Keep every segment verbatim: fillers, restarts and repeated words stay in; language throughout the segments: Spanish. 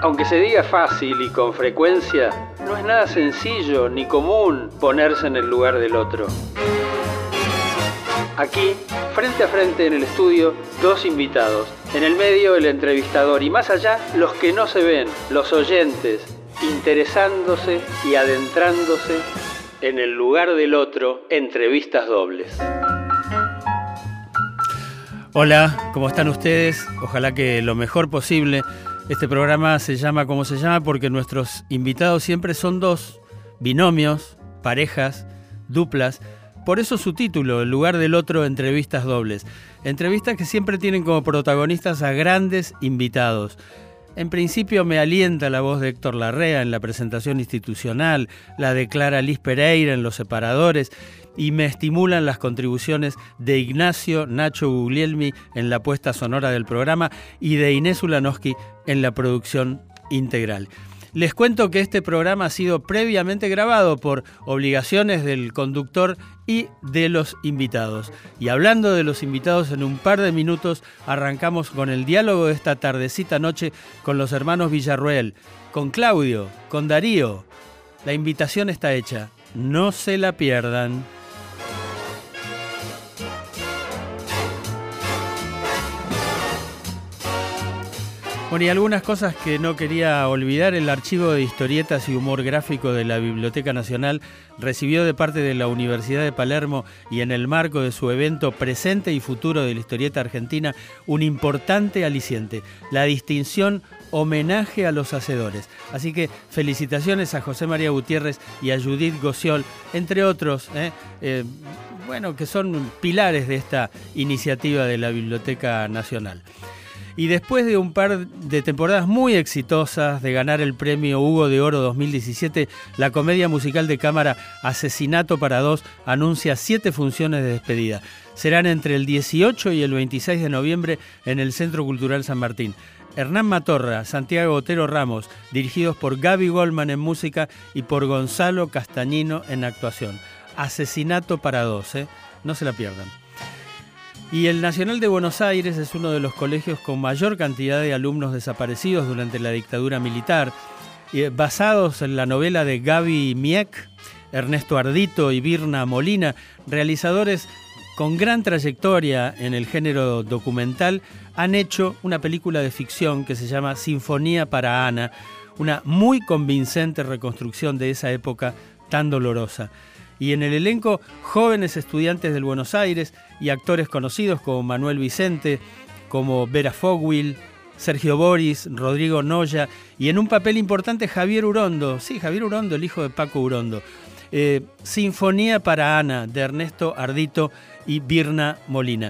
Aunque se diga fácil y con frecuencia, no es nada sencillo ni común ponerse en el lugar del otro. Aquí, frente a frente en el estudio, dos invitados. En el medio, el entrevistador y más allá, los que no se ven, los oyentes, interesándose y adentrándose en el lugar del otro, entrevistas dobles. Hola, ¿cómo están ustedes? Ojalá que lo mejor posible. Este programa se llama como se llama porque nuestros invitados siempre son dos, binomios, parejas, duplas. Por eso su título, El lugar del otro, entrevistas dobles. Entrevistas que siempre tienen como protagonistas a grandes invitados. En principio me alienta la voz de Héctor Larrea en la presentación institucional, la de Clara Liz Pereira en Los Separadores, y me estimulan las contribuciones de Ignacio Nacho Guglielmi en la puesta sonora del programa y de Inés Ulanowski en la producción integral. Les cuento que este programa ha sido previamente grabado por obligaciones del conductor y de los invitados. Y hablando de los invitados, en un par de minutos arrancamos con el diálogo de esta tardecita noche con los hermanos Villarroel, con Claudio, con Darío. La invitación está hecha, no se la pierdan. Bueno, y algunas cosas que no quería olvidar. El archivo de historietas y humor gráfico de la Biblioteca Nacional recibió de parte de la Universidad de Palermo y en el marco de su evento Presente y Futuro de la Historieta Argentina un importante aliciente, la distinción Homenaje a los Hacedores. Así que felicitaciones a José María Gutiérrez y a Judith Gociol, entre otros, eh, eh, bueno, que son pilares de esta iniciativa de la Biblioteca Nacional. Y después de un par de temporadas muy exitosas, de ganar el premio Hugo de Oro dos mil diecisiete, la comedia musical de cámara Asesinato para dos anuncia siete funciones de despedida. Serán entre el dieciocho y el veintiséis de noviembre en el Centro Cultural San Martín. Hernán Matorra, Santiago Otero Ramos, dirigidos por Gaby Goldman en música y por Gonzalo Castañino en actuación. Asesinato para dos, ¿eh? No se la pierdan. Y el Nacional de Buenos Aires es uno de los colegios con mayor cantidad de alumnos desaparecidos durante la dictadura militar, basados en la novela de Gaby Mieck, Ernesto Ardito y Birna Molina, realizadores con gran trayectoria en el género documental, han hecho una película de ficción que se llama Sinfonía para Ana, una muy convincente reconstrucción de esa época tan dolorosa. Y en el elenco, jóvenes estudiantes del Buenos Aires y actores conocidos como Manuel Vicente, como Vera Fogwill, Sergio Boris, Rodrigo Noya y en un papel importante Javier Urondo, sí, Javier Urondo, el hijo de Paco Urondo. Eh, Sinfonía para Ana, de Ernesto Ardito y Birna Molina.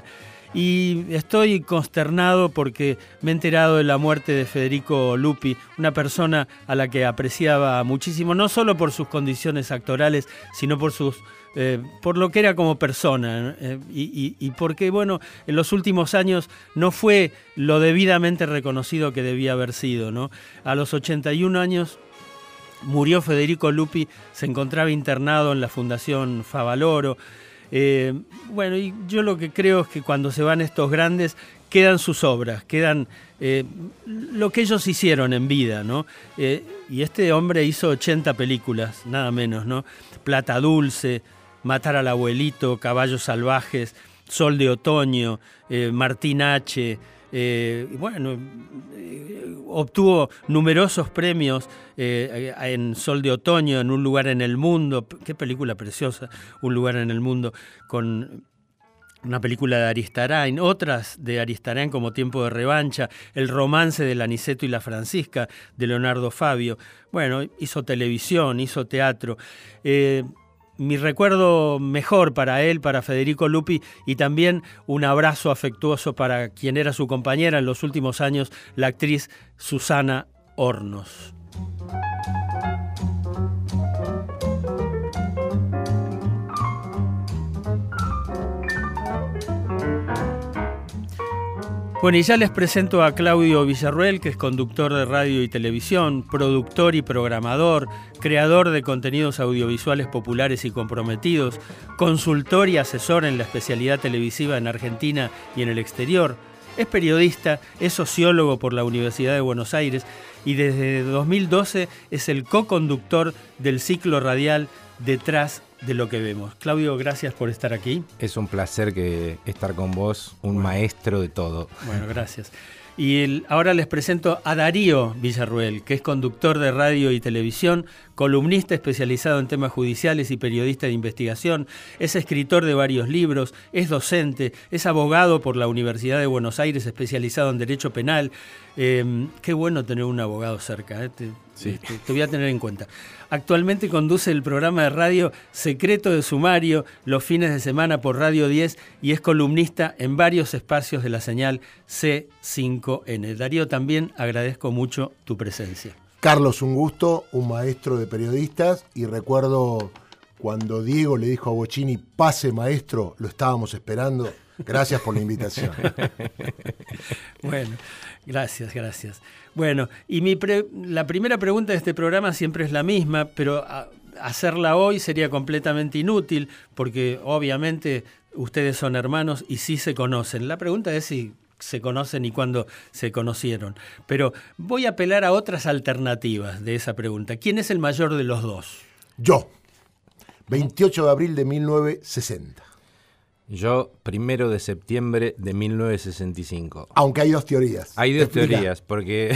Y estoy consternado porque me he enterado de la muerte de Federico Lupi, una persona a la que apreciaba muchísimo, no solo por sus condiciones actorales, sino por sus eh, por lo que era como persona, eh, y, y, y porque, bueno, en los últimos años no fue lo debidamente reconocido que debía haber sido, ¿no? A los ochenta y un años murió Federico Lupi, se encontraba internado en la Fundación Favaloro. Eh, bueno, y yo lo que creo es que cuando se van estos grandes quedan sus obras, quedan eh, lo que ellos hicieron en vida, ¿no? Eh, y este hombre hizo ochenta películas, nada menos, ¿no? Plata Dulce, Matar al Abuelito, Caballos Salvajes, Sol de Otoño, eh, Martín H., Eh, bueno, eh, obtuvo numerosos premios eh, en Sol de Otoño, en Un lugar en el mundo. Qué película preciosa, Un lugar en el mundo, con una película de Aristarain, otras de Aristarain como Tiempo de revancha, El romance del Aniceto y la Francisca, de Leonardo Fabio. Bueno, hizo televisión, hizo teatro. Eh, Mi recuerdo mejor para él, para Federico Lupi, y también un abrazo afectuoso para quien era su compañera en los últimos años, la actriz Susana Hornos. Bueno, y ya les presento a Claudio Villarroel, que es conductor de radio y televisión, productor y programador, creador de contenidos audiovisuales populares y comprometidos, consultor y asesor en la especialidad televisiva en Argentina y en el exterior. Es periodista, es sociólogo por la Universidad de Buenos Aires y desde dos mil doce es el co-conductor del ciclo radial Detrás de lo que vemos. Claudio, gracias por estar aquí. Es un placer que estar con vos, un bueno. maestro de todo. Bueno, gracias. Y el, ahora les presento a Darío Villarruel, que es conductor de radio y televisión, columnista especializado en temas judiciales y periodista de investigación, es escritor de varios libros, es docente, es abogado por la Universidad de Buenos Aires especializado en Derecho Penal. Eh, qué bueno tener un abogado cerca, ¿eh? te, sí. te, te voy a tener en cuenta. Actualmente conduce el programa de radio Secreto de Sumario los fines de semana por Radio diez y es columnista en varios espacios de la señal C cinco N. Darío, también agradezco mucho tu presencia. Carlos, un gusto, un maestro de periodistas, y recuerdo cuando Diego le dijo a Bocchini, pase maestro, lo estábamos esperando. Gracias por la invitación. Bueno, gracias, gracias. Bueno, y mi pre- la primera pregunta de este programa siempre es la misma, pero a- hacerla hoy sería completamente inútil, porque obviamente ustedes son hermanos y sí se conocen. La pregunta es si se conocen y cuándo se conocieron. Pero voy a apelar a otras alternativas de esa pregunta. ¿Quién es el mayor de los dos? Yo, veintiocho de abril de mil novecientos sesenta. Yo, primero de septiembre de mil novecientos sesenta y cinco. Aunque hay dos teorías. Hay dos Explica. teorías, porque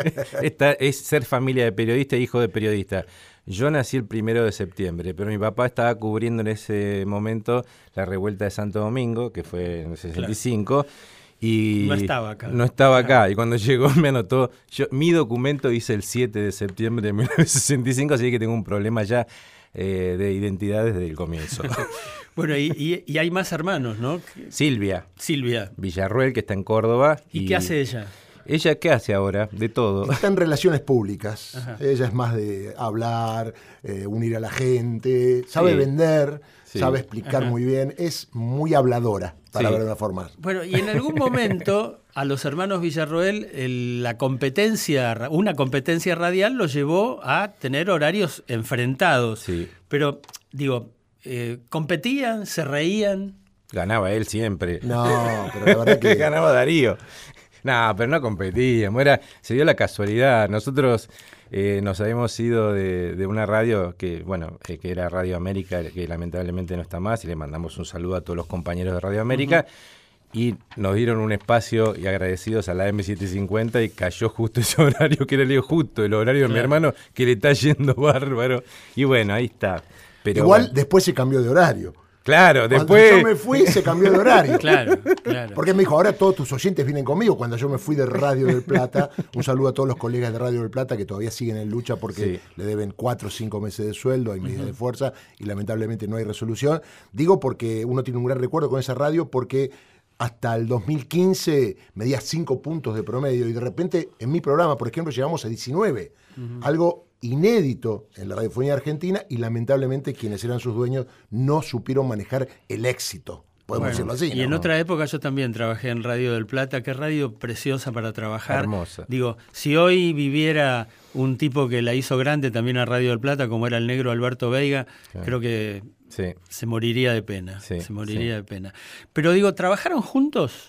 esta es ser familia de periodista e hijo de periodista. Yo nací el primero de septiembre, pero mi papá estaba cubriendo en ese momento la revuelta de Santo Domingo, que fue en el sesenta y cinco. Claro. Y no estaba acá. No estaba acá. Y cuando llegó me anotó. Yo, mi documento dice el siete de septiembre de mil novecientos sesenta y cinco, así que tengo un problema ya eh, de identidad desde el comienzo. Bueno, y, y, y hay más hermanos, ¿no? Silvia. Silvia. Villarruel, que está en Córdoba. ¿Y, ¿Y qué hace ella? ¿Ella qué hace ahora? De todo. Está en relaciones públicas. Ajá. Ella es más de hablar, eh, unir a la gente, sabe sí. vender, sí. sabe explicar Ajá. muy bien, es muy habladora, para sí. ver una forma. Bueno, y en algún momento a los hermanos Villarroel el, la competencia, una competencia radial los llevó a tener horarios enfrentados. Sí. Pero, digo, eh, ¿competían? ¿Se reían? Ganaba él siempre. No, pero la verdad que... ganaba Darío. No, pero no competíamos, era, se dio la casualidad. Nosotros eh, nos habíamos ido de, de una radio que, bueno, eh, que era Radio América, que lamentablemente no está más, y le mandamos un saludo a todos los compañeros de Radio América, uh-huh. y nos dieron un espacio y agradecidos a la M setecientos cincuenta y cayó justo ese horario, que era el justo el horario claro. de mi hermano, que le está yendo bárbaro. Y bueno, ahí está. Pero igual bueno. después se cambió de horario. Claro, cuando después... Cuando yo me fui, se cambió de horario. Claro, claro. Porque me dijo, ahora todos tus oyentes vienen conmigo. Cuando yo me fui de Radio del Plata, un saludo a todos los colegas de Radio del Plata que todavía siguen en lucha porque sí. le deben cuatro o cinco meses de sueldo, hay medidas uh-huh. de fuerza y lamentablemente no hay resolución. Digo porque uno tiene un gran recuerdo con esa radio porque hasta el dos mil quince medía cinco puntos de promedio y de repente en mi programa, por ejemplo, llegamos a diecinueve. Uh-huh. Algo inédito en la radiofonía argentina y lamentablemente quienes eran sus dueños no supieron manejar el éxito. Podemos bueno, decirlo así. Y ¿no? en otra época yo también trabajé en Radio del Plata. Qué radio preciosa para trabajar. Hermosa. Digo, si hoy viviera un tipo que la hizo grande también a Radio del Plata, como era el negro Alberto Veiga, sí. creo que sí. se moriría de pena. Sí, se moriría sí. de pena. Pero digo, ¿trabajaron juntos?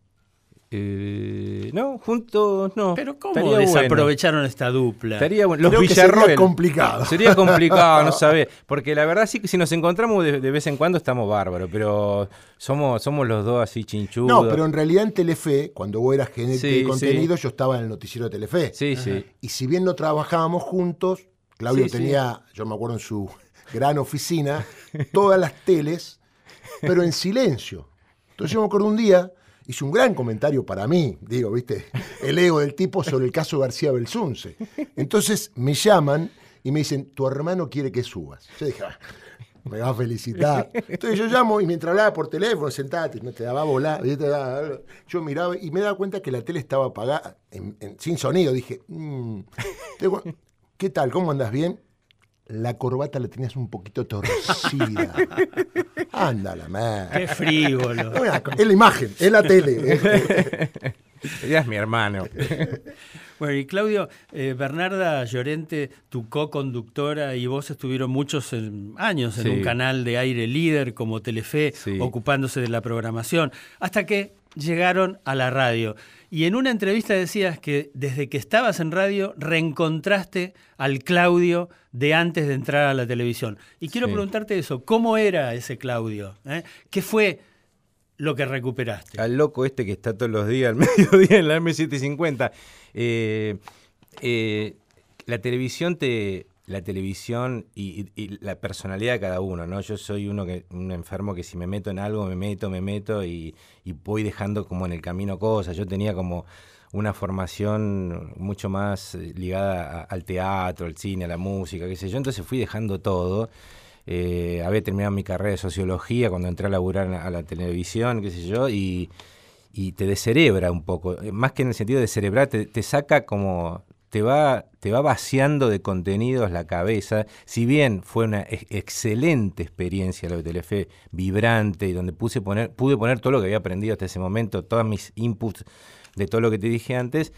Eh, no, juntos no. Pero ¿cómo desaprovecharon bueno. esta dupla? Estaría bueno. Los Creo Villarroel. Sería complicado. Sería complicado, no sabés. Porque la verdad sí que si nos encontramos de, de vez en cuando estamos bárbaros, pero somos, somos los dos así chinchudos. No, pero en realidad en Telefe, cuando vos eras gerente sí, de contenido, sí. yo estaba en el noticiero de Telefe. Sí, Ajá. sí. Y si bien no trabajábamos juntos, Claudio sí, tenía, sí. yo me acuerdo en su gran oficina, todas las teles, pero en silencio. Entonces yo me acuerdo un día... hizo un gran comentario para mí, digo, viste, el ego del tipo sobre el caso García Belsunce. Entonces me llaman y me dicen, tu hermano quiere que subas. Yo dije, ah, me va a felicitar. Entonces yo llamo y mientras hablaba por teléfono, sentate, no te daba bola, yo miraba y me daba cuenta que la tele estaba apagada, en, en, sin sonido. Dije, mmm, ¿qué tal? ¿Cómo andás? ¿Bien? La corbata la tenías un poquito torcida. Anda la madre. Qué frívolo. Es la imagen, es la tele. Ella es mi hermano. Bueno, y Claudio, eh, Bernarda Llorente, tu co-conductora, y vos estuvieron muchos en, años en Sí. un canal de aire líder como Telefe, Sí. ocupándose de la programación, hasta que llegaron a la radio. Y en una entrevista decías que desde que estabas en radio reencontraste al Claudio de antes de entrar a la televisión. Y quiero Sí. preguntarte eso, ¿cómo era ese Claudio? ¿Eh? ¿Qué fue lo que recuperaste? Al loco este que está todos los días al mediodía en la eme setecientos cincuenta. Eh, eh, la televisión te... La televisión y, y, y la personalidad de cada uno, ¿no? Yo soy uno que un enfermo que si me meto en algo, me meto, me meto y, y voy dejando como en el camino cosas. Yo tenía como una formación mucho más ligada a, al teatro, al cine, a la música, qué sé yo. Entonces fui dejando todo. Eh, había terminado mi carrera de sociología cuando entré a laburar a la televisión, qué sé yo, y, y te descerebra un poco. Más que en el sentido de cerebrar, te, te saca como... Te va, te va vaciando de contenidos la cabeza. Si bien fue una ex- excelente experiencia lo de Telefe, vibrante, y donde puse poner, pude poner todo lo que había aprendido hasta ese momento, todos mis inputs de todo lo que te dije antes,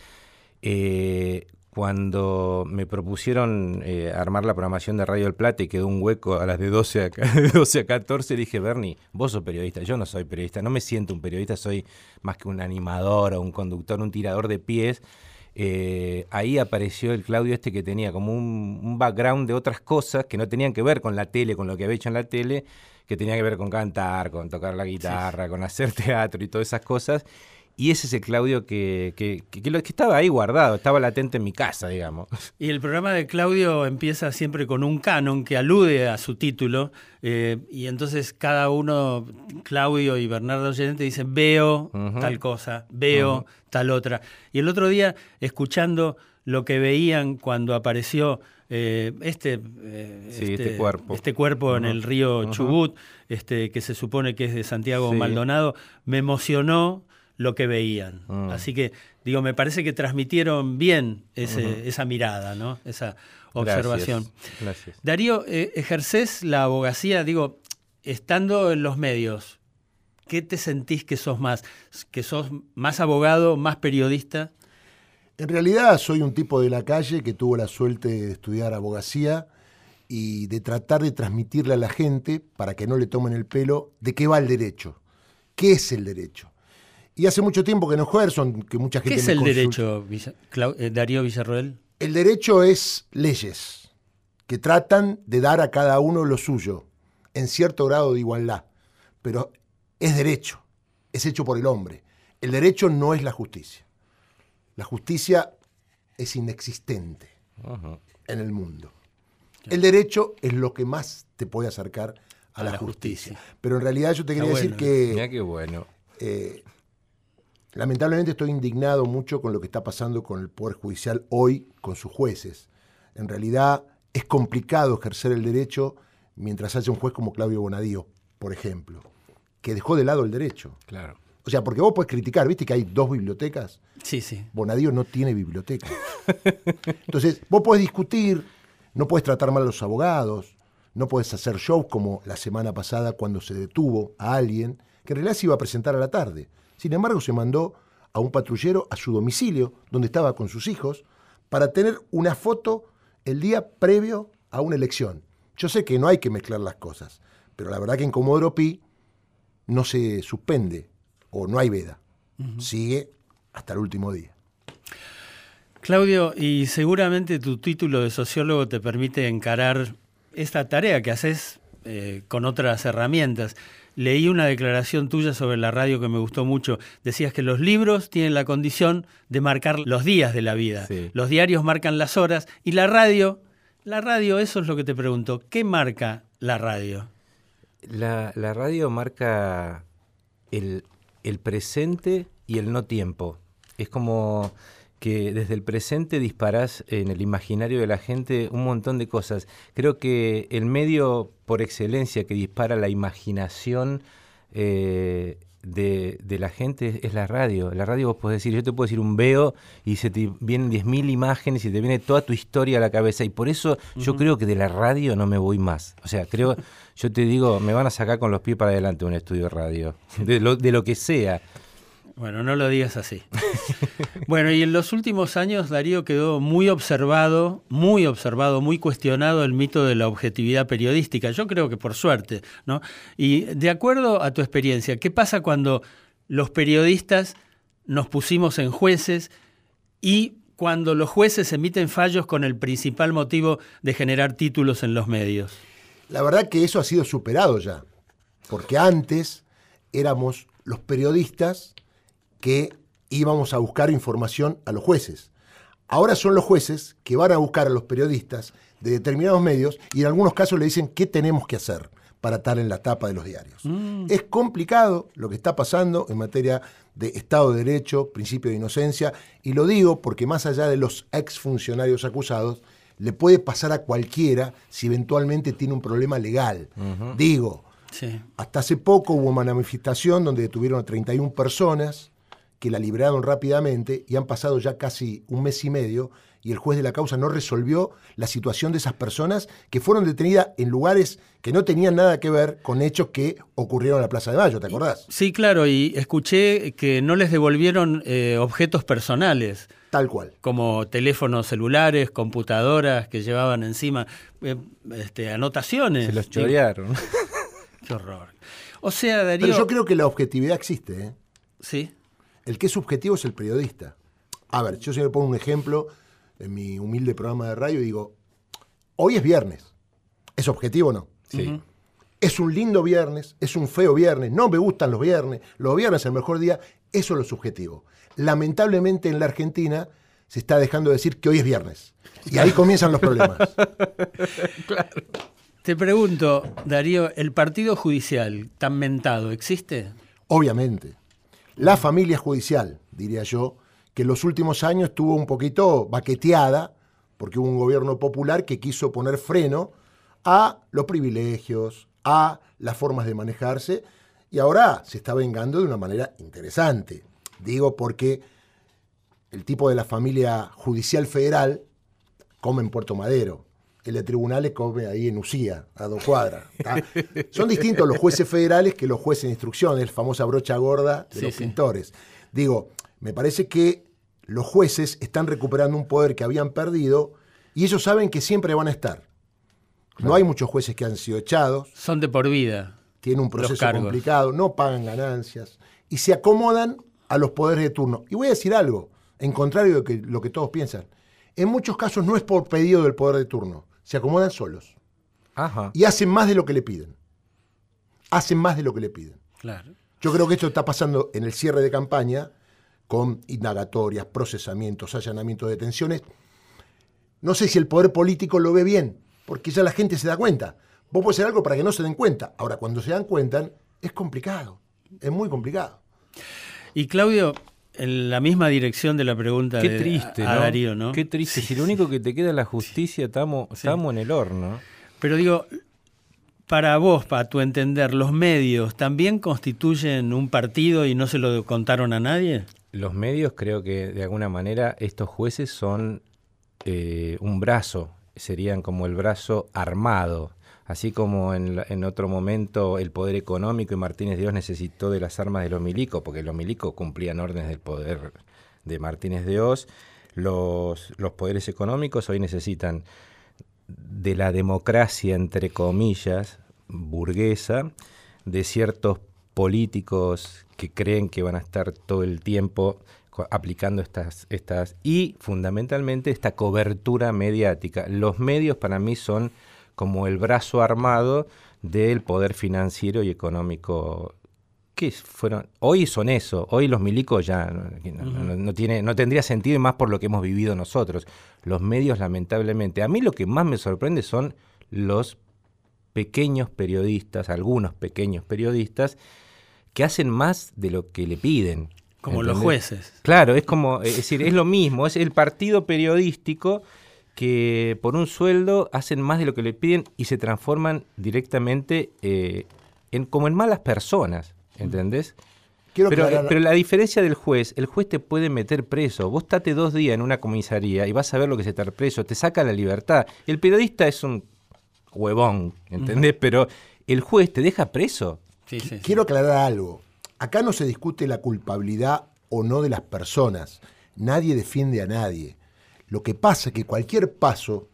eh, cuando me propusieron eh, armar la programación de Radio El Plata y quedó un hueco a las de doce a, de doce a catorce, dije, Bernie, vos sos periodista, yo no soy periodista, no me siento un periodista, soy más que un animador o un conductor, un tirador de pies. Eh, ahí apareció el Claudio este que tenía como un, un background de otras cosas que no tenían que ver con la tele, con lo que había hecho en la tele, que tenía que ver con cantar, con tocar la guitarra, sí, con hacer teatro y todas esas cosas. Y ese es el Claudio que, que, que, que, lo, que estaba ahí guardado, estaba latente en mi casa, digamos. Y el programa de Claudio empieza siempre con un canon que alude a su título, eh, y entonces cada uno, Claudio y Bernardo Llorente, dicen veo uh-huh. tal cosa, veo uh-huh. tal otra. Y el otro día, escuchando lo que veían cuando apareció eh, este, eh, sí, este, este cuerpo, este cuerpo uh-huh. en el río uh-huh. Chubut, este, que se supone que es de Santiago sí. Maldonado, me emocionó lo que veían. Mm. Así que, digo, me parece que transmitieron bien ese, uh-huh. esa mirada, ¿no? Esa observación. Gracias. Gracias. Darío, eh, ¿ejercés la abogacía? Digo, estando en los medios, ¿qué te sentís que sos más? ¿Que sos más abogado, más periodista? En realidad soy un tipo de la calle que tuvo la suerte de estudiar abogacía y de tratar de transmitirle a la gente, para que no le tomen el pelo, de qué va el derecho. ¿Qué es el derecho? Y hace mucho tiempo que no ejerzo, que mucha gente ¿Qué es me el consulta. derecho, Villa, Clau, eh, Darío Villarroel? El derecho es leyes que tratan de dar a cada uno lo suyo, en cierto grado de igualdad. Pero es derecho, es hecho por el hombre. El derecho no es la justicia. La justicia es inexistente uh-huh. en el mundo. Claro. El derecho es lo que más te puede acercar a, a la, la justicia. justicia. Pero en realidad yo te quería Está decir bueno. que... Mira qué bueno. Eh, Lamentablemente estoy indignado mucho con lo que está pasando con el Poder Judicial hoy, con sus jueces. En realidad es complicado ejercer el derecho mientras haya un juez como Claudio Bonadío, por ejemplo, que dejó de lado el derecho. Claro. O sea, porque vos podés criticar, ¿viste que hay dos bibliotecas? Sí, sí. Bonadío no tiene biblioteca. Entonces, vos podés discutir, no podés tratar mal a los abogados, no podés hacer shows como la semana pasada cuando se detuvo a alguien que en realidad se iba a presentar a la tarde. Sin embargo, se mandó a un patrullero a su domicilio, donde estaba con sus hijos, para tener una foto el día previo a una elección. Yo sé que no hay que mezclar las cosas, pero la verdad que en Comodoro Pi no se suspende o no hay veda. Uh-huh. Sigue hasta el último día. Claudio, y seguramente tu título de sociólogo te permite encarar esta tarea que haces eh, con otras herramientas. Leí una declaración tuya sobre la radio que me gustó mucho. Decías que los libros tienen la condición de marcar los días de la vida. Sí. Los diarios marcan las horas y la radio, la radio, eso es lo que te pregunto. ¿Qué marca la radio? La, la radio marca el, el presente y el no tiempo. Es como que desde el presente disparás en el imaginario de la gente un montón de cosas. Creo que el medio por excelencia que dispara la imaginación eh, de, de la gente es la radio. La radio vos podés decir, yo te puedo decir un veo y se te vienen diez mil imágenes y te viene toda tu historia a la cabeza. Y por eso uh-huh. yo creo que de la radio no me voy más. O sea, creo, yo te digo, me van a sacar con los pies para adelante un estudio de radio, de lo, de lo que sea. Bueno, no lo digas así. Bueno, y en los últimos años, Darío, quedó muy observado, muy observado, muy cuestionado el mito de la objetividad periodística. Yo creo que por suerte, ¿no? Y de acuerdo a tu experiencia, ¿qué pasa cuando los periodistas nos pusimos en jueces y cuando los jueces emiten fallos con el principal motivo de generar títulos en los medios? La verdad que eso ha sido superado ya, porque antes éramos los periodistas que íbamos a buscar información a los jueces. Ahora son los jueces que van a buscar a los periodistas de determinados medios y en algunos casos le dicen qué tenemos que hacer para estar en la tapa de los diarios. Mm. Es complicado lo que está pasando en materia de Estado de Derecho, principio de inocencia, y lo digo porque más allá de los exfuncionarios acusados, le puede pasar a cualquiera si eventualmente tiene un problema legal. Uh-huh. Digo, sí. Hasta hace poco hubo una manifestación donde detuvieron a treinta y una personas que la liberaron rápidamente y han pasado ya casi un mes y medio y el juez de la causa no resolvió la situación de esas personas que fueron detenidas en lugares que no tenían nada que ver con hechos que ocurrieron en la Plaza de Mayo, ¿te acordás? Sí, claro, y escuché que no les devolvieron eh, objetos personales. Tal cual. Como teléfonos celulares, computadoras que llevaban encima, eh, este, anotaciones. Se los chorearon. Qué horror. O sea, Darío... Pero yo creo que la objetividad existe, ¿eh? Sí. El que es subjetivo es el periodista. A ver, yo siempre pongo un ejemplo en mi humilde programa de radio y digo, hoy es viernes. ¿Es objetivo o no? Sí. Uh-huh. Es un lindo viernes, es un feo viernes, no me gustan los viernes, los viernes es el mejor día, eso es lo subjetivo. Lamentablemente en la Argentina se está dejando de decir que hoy es viernes. Y ahí comienzan los problemas. Claro. Te pregunto, Darío, ¿el partido judicial tan mentado existe? Obviamente. La familia judicial, diría yo, que en los últimos años estuvo un poquito baqueteada, porque hubo un gobierno popular que quiso poner freno a los privilegios, a las formas de manejarse, y ahora se está vengando de una manera interesante. Digo porque el tipo de la familia judicial federal come en Puerto Madero, el de tribunales come ahí en Usía, a dos cuadras. ¿Tá? Son distintos los jueces federales que los jueces de instrucción, la famosa brocha gorda de sí, los sí. pintores. Digo, me parece que los jueces están recuperando un poder que habían perdido y ellos saben que siempre van a estar. Claro. No hay muchos jueces que han sido echados. Son de por vida. Tienen un proceso complicado, no pagan ganancias y se acomodan a los poderes de turno. Y voy a decir algo, en contrario de que, lo que todos piensan. En muchos casos no es por pedido del poder de turno. Se acomodan solos. Ajá. Y hacen más de lo que le piden. Hacen más de lo que le piden. Claro. Yo creo que esto está pasando en el cierre de campaña con indagatorias, procesamientos, allanamientos, detenciones. No sé si el poder político lo ve bien, porque ya la gente se da cuenta. Vos podés hacer algo para que no se den cuenta. Ahora, cuando se dan cuenta, es complicado. Es muy complicado. Y Claudio, en la misma dirección de la pregunta Qué de triste, a, a ¿no? Darío, ¿no? Qué triste. Sí, si lo único que te queda es la justicia, estamos sí. en el horno. Pero digo, para vos, para tu entender, ¿los medios también constituyen un partido y no se lo contaron a nadie? Los medios, creo que de alguna manera estos jueces son eh, un brazo, serían como el brazo armado. Así como en, en otro momento el poder económico y Martínez de Oz necesitó de las armas de los milicos, porque los milicos cumplían órdenes del poder de Martínez de Oz, los, los poderes económicos hoy necesitan de la democracia, entre comillas, burguesa, de ciertos políticos que creen que van a estar todo el tiempo aplicando estas, estas y fundamentalmente esta cobertura mediática. Los medios para mí son como el brazo armado del poder financiero y económico. ¿Qué fueron? Hoy son eso. Hoy los milicos ya no, no, uh-huh. no, no, tiene, no tendría sentido, y más por lo que hemos vivido nosotros. Los medios, lamentablemente. A mí lo que más me sorprende son los pequeños periodistas, algunos pequeños periodistas, que hacen más de lo que le piden. Como ¿entendés? Los jueces. Claro, es como, es decir, es lo mismo. Es el partido periodístico que por un sueldo hacen más de lo que le piden y se transforman directamente eh, en como en malas personas, ¿entendés? Quiero pero, aclarar... pero la diferencia del juez, el juez te puede meter preso. Vos estate dos días en una comisaría y vas a ver lo que es estar preso, te saca la libertad. El periodista es un huevón, ¿entendés? Uh-huh. Pero el juez te deja preso. Sí, sí, sí. Quiero aclarar algo. Acá no se discute la culpabilidad o no de las personas. Nadie defiende a nadie. Lo que pasa es que cualquier paso,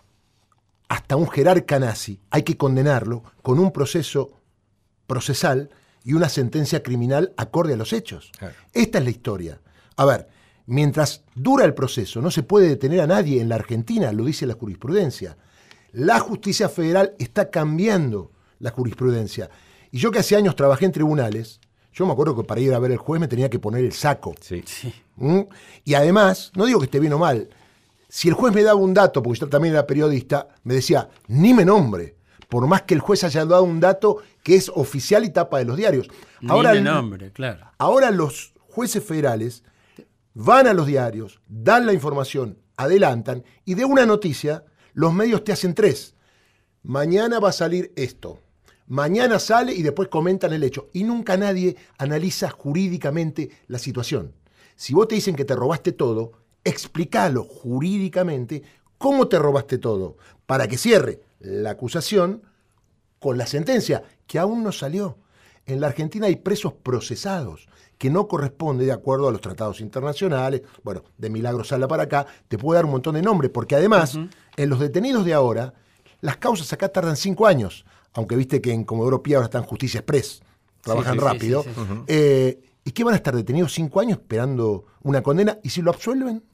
hasta un jerarca nazi, hay que condenarlo con un proceso procesal y una sentencia criminal acorde a los hechos. Claro. Esta es la historia. A ver, mientras dura el proceso, no se puede detener a nadie en la Argentina, lo dice la jurisprudencia. La justicia federal está cambiando la jurisprudencia. Y yo que hace años trabajé en tribunales, yo me acuerdo que para ir a ver al juez me tenía que poner el saco. Sí. Sí. ¿Mm? Y además, no digo que esté bien o mal, si el juez me daba un dato, porque yo también era periodista, me decía, ni me nombre, por más que el juez haya dado un dato que es oficial y tapa de los diarios. Ni ahora, me nombre, claro. Ahora los jueces federales van a los diarios, dan la información, adelantan, y de una noticia, los medios te hacen tres. Mañana va a salir esto. Mañana sale y después comentan el hecho. Y nunca nadie analiza jurídicamente la situación. Si vos te dicen que te robaste todo, explícalo jurídicamente cómo te robaste todo, para que cierre la acusación con la sentencia, que aún no salió. En la Argentina hay presos procesados, que no corresponde de acuerdo a los tratados internacionales. Bueno, de Milagro Sala para acá, te puedo dar un montón de nombres, porque además, uh-huh. en los detenidos de ahora, las causas acá tardan cinco años, aunque viste que en Comodoro Pi ahora están Justicia Express, trabajan sí, sí, rápido. Sí, sí, sí. Uh-huh. eh, ¿Y qué van a estar detenidos cinco años esperando una condena? ¿Y si lo absuelven?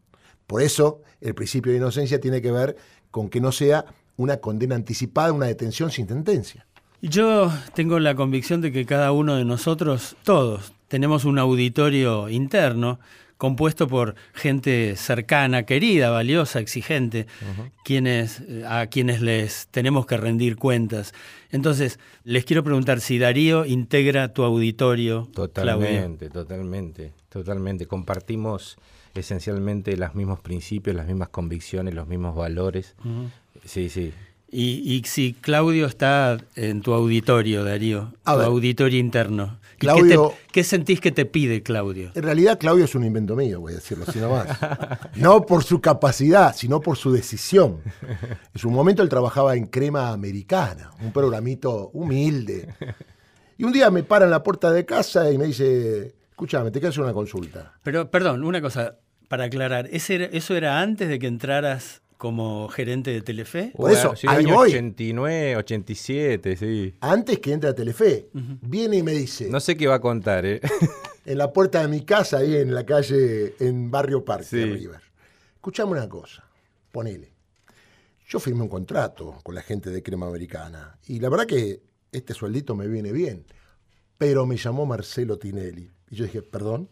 Por eso, el principio de inocencia tiene que ver con que no sea una condena anticipada, una detención sin sentencia. Yo tengo la convicción de que cada uno de nosotros, todos, tenemos un auditorio interno compuesto por gente cercana, querida, valiosa, exigente, uh-huh. quienes, a quienes les tenemos que rendir cuentas. Entonces, les quiero preguntar si Darío integra tu auditorio. Totalmente, Claudio. totalmente, totalmente. Compartimos esencialmente los mismos principios, las mismas convicciones, los mismos valores. Uh-huh. Sí, sí. Y, y si Claudio está en tu auditorio, Darío, a tu ver, auditorio interno, Claudio, ¿qué, te, ¿qué sentís que te pide Claudio? En realidad Claudio es un invento mío, voy a decirlo así nomás. No por su capacidad, sino por su decisión. En su momento él trabajaba en Crema Americana, un programito humilde. Y un día me para en la puerta de casa y me dice, escúchame, te quiero hacer una consulta. Pero, perdón, una cosa para aclarar, ¿ese era, ¿eso era antes de que entraras como gerente de Telefe? Por eso, sí, ahí año voy. ochenta y nueve, ochenta y siete, sí. Antes que entre a Telefe, uh-huh. viene y me dice... No sé qué va a contar, ¿eh? En la puerta de mi casa, ahí en la calle, en Barrio Parque, sí. River. Escuchame una cosa, ponele. Yo firmé un contrato con la gente de Crema Americana, y la verdad que este sueldito me viene bien, pero me llamó Marcelo Tinelli. Y yo dije, ¿perdón?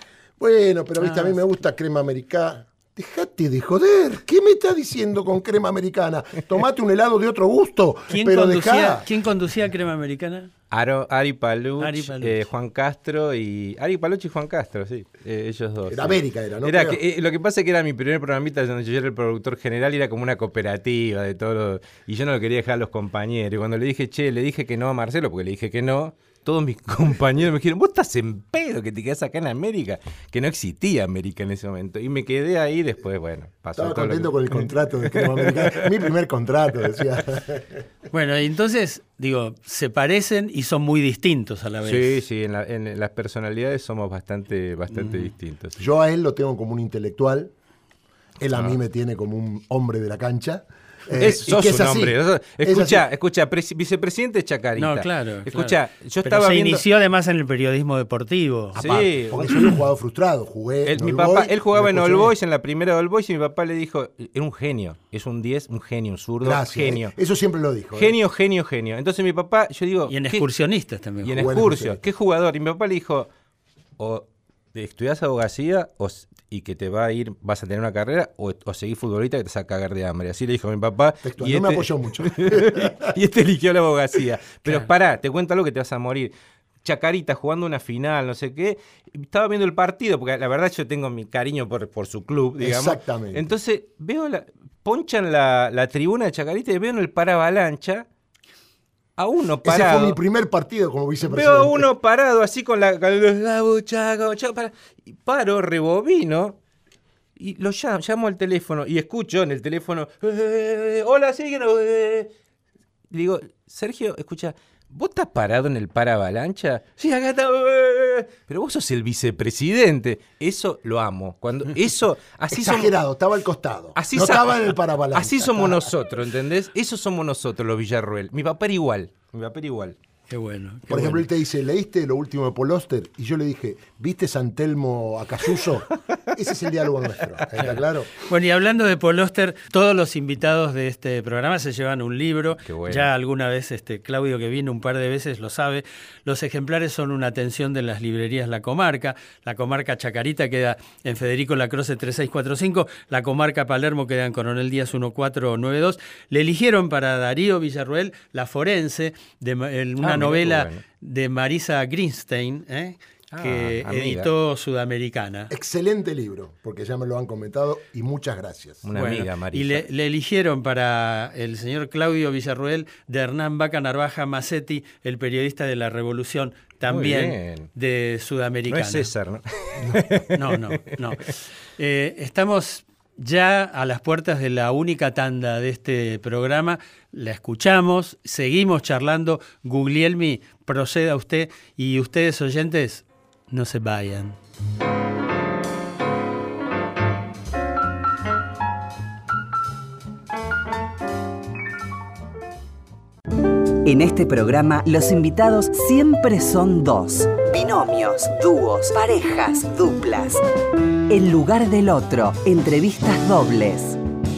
Bueno, pero viste, ah, a mí me gusta Crema Americana. Dejate de joder, ¿qué me estás diciendo con Crema Americana? Tomate un helado de otro gusto, ¿Quién pero conducía, dejá. ¿Quién conducía Crema Americana? Aro, Ari Paluch, Ari Paluch. Eh, Juan Castro y... Ari Paluch y Juan Castro, sí, eh, ellos dos. Era sí. América, era, ¿no? Era que, eh, lo que pasa es que era mi primer programita donde yo era el productor general y era como una cooperativa de todo lo, y yo no lo quería dejar a los compañeros. Y cuando le dije, che, le dije que no a Marcelo, porque le dije que no, todos mis compañeros me dijeron, vos estás en pedo que te quedás acá en América, que no existía América en ese momento. Y me quedé ahí después, bueno, pasó Estaba todo contento lo que... con el contrato de Crema Americana. Mi primer contrato, decía. Bueno, y entonces, digo, se parecen y son muy distintos a la vez. Sí, sí, en, la, en las personalidades somos bastante, bastante mm. distintos. Sí. Yo a él lo tengo como un intelectual, él a ah. mí me tiene como un hombre de la cancha. Eh, es, sos es un así, hombre. Escucha, escucha, pres, vicepresidente Chacarita. No, claro. Escucha, claro. yo Pero estaba se viendo... inició además en el periodismo deportivo. Sí. Aparte, porque soy un jugador frustrado. Jugué él, en mi All papá, Boys, él jugaba en All Boys, en la primera All Boys, y mi papá le dijo, era un genio, es un diez, un genio, un zurdo, Gracias, genio. Eh. Eso siempre lo dijo. Genio, eh. genio, genio. Entonces mi papá, yo digo... Y en excursionistas también. Y en excursión. ¿Qué jugador? Y mi papá le dijo, o estudiás abogacía o... y que te va a ir, vas a tener una carrera, o, o seguir futbolista que te vas a cagar de hambre. Así le dijo mi papá. Textual, y no este, me apoyó mucho. y este eligió la abogacía. Pero claro. Pará, te cuento algo que te vas a morir. Chacarita jugando una final, no sé qué. Estaba viendo el partido, porque la verdad yo tengo mi cariño por, por su club, digamos. Exactamente. Entonces, veo la, ponchan la, la tribuna de Chacarita y veo en el paravalancha a uno parado. Ese fue mi primer partido como vicepresidente. Veo a uno parado así con la... Con la buchaca, para, y paro, rebobino y lo llamo, llamo al teléfono y escucho en el teléfono, eh, hola, sí, no, eh. Digo, Sergio, escucha, ¿vos estás parado en el paravalancha? Sí, acá está. Pero vos sos el vicepresidente. Eso lo amo. Cuando eso, así Exagerado, somos, estaba al costado. Así no sa- estaba en el paravalancha. Así somos nosotros, ¿entendés? Eso somos nosotros, los Villarroel. Mi papá era igual. Mi papá era igual. Qué bueno. Qué Por ejemplo, bueno. él te dice, ¿leíste lo último de Paul Auster? Y yo le dije, ¿viste San Telmo Acayuso? Ese es el diálogo nuestro, ¿está claro? Bueno, y hablando de Paul Auster, todos los invitados de este programa se llevan un libro. Qué bueno. Ya alguna vez este Claudio, que vino un par de veces, lo sabe. Los ejemplares son una atención de las librerías La Comarca. La Comarca Chacarita queda en Federico Lacroze tres seis cuatro cinco. La Comarca Palermo queda en Coronel Díaz uno cuatro nueve dos. Le eligieron para Darío Villarroel La Forense, de ma- el- una Ah, mirá novela qué bueno. de Marisa Greenstein, ¿eh? que Ah, amiga. editó Sudamericana. Excelente libro, porque ya me lo han comentado y muchas gracias. Una Bueno, amiga, Marisa. Y le, le eligieron para el señor Claudio Villarroel de Hernán Vaca Narvaja Macetti, el periodista de la Revolución, también bien. de No Sudamericana. es César, ¿no? No, no, no. Eh, estamos ya a las puertas de la única tanda de este programa. La escuchamos, seguimos charlando. Guglielmi, proceda usted y ustedes oyentes, no se vayan. En este programa, los invitados siempre son dos. Binomios, dúos, parejas, duplas. En lugar del otro, entrevistas dobles.